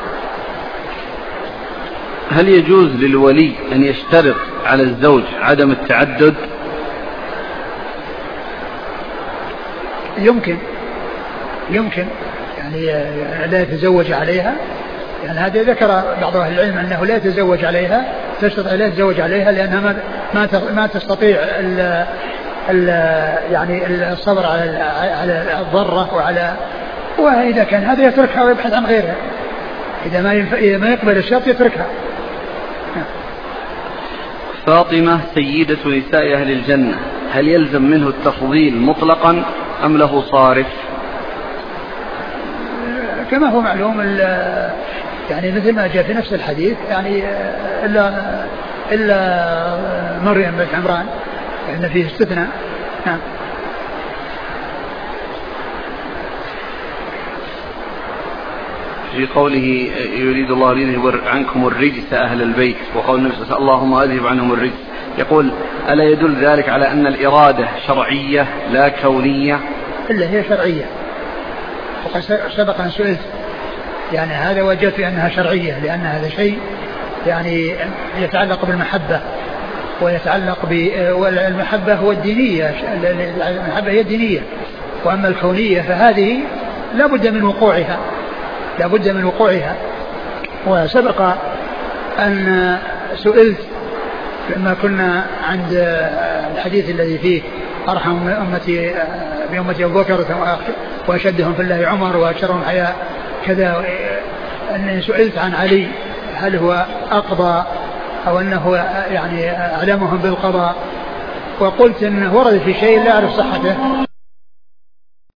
[SPEAKER 1] هل يجوز للولي أن يشترط على الزوج عدم التعدد؟
[SPEAKER 2] يمكن يمكن يعني لا يتزوج عليها يعني هذا ذكر بعض أهل العلم أنه لا يتزوج عليها تستطيع لا يتزوج عليها لأنها ما ما تستطيع ال ال يعني الصبر على على الضرة وعلى وإذا كان هذا يتركها ويبحث عن غيرها إذا ما إذا ما يقبل الشرط يتركها.
[SPEAKER 1] فاطمة سيدة نساء أهل الجنة هل يلزم منه التفضيل مطلقا أم له صارف؟
[SPEAKER 2] كما هو معلوم يعني مثل ما جاء في نفس الحديث يعني إلا إلا مريم بنت عمران لأن فيه استثناء. نعم.
[SPEAKER 1] في قوله يريد الله ليذهب عنكم الرجس أهل البيت وقول النبي صلى الله عليه وسلم اللهم أذهب عنهم الرجس يقول ألا يدل ذلك على أن الإرادة شرعية لا كونية؟
[SPEAKER 2] إلا هي شرعية وقد سبق أن سئلت يعني هذا وجدت أنها شرعية لأن هذا شيء يعني يتعلق بالمحبة ويتعلق بالمحبة هو الدينية المحبة هي الدينية وأما الكونية فهذه لا بد من وقوعها لا بد من وقوعها. وسبق أن سئلت لما كنا عند الحديث الذي فيه أرحم أمتي بأمتي أبو بكر وأشدهم في الله عمر وأشرهم حياء كذا. أني سئلت عن علي هل هو أقضى أو أنه يعني أعلمهم بالقضاء، وقلت أنه ورد في شيء لا أعرف صحته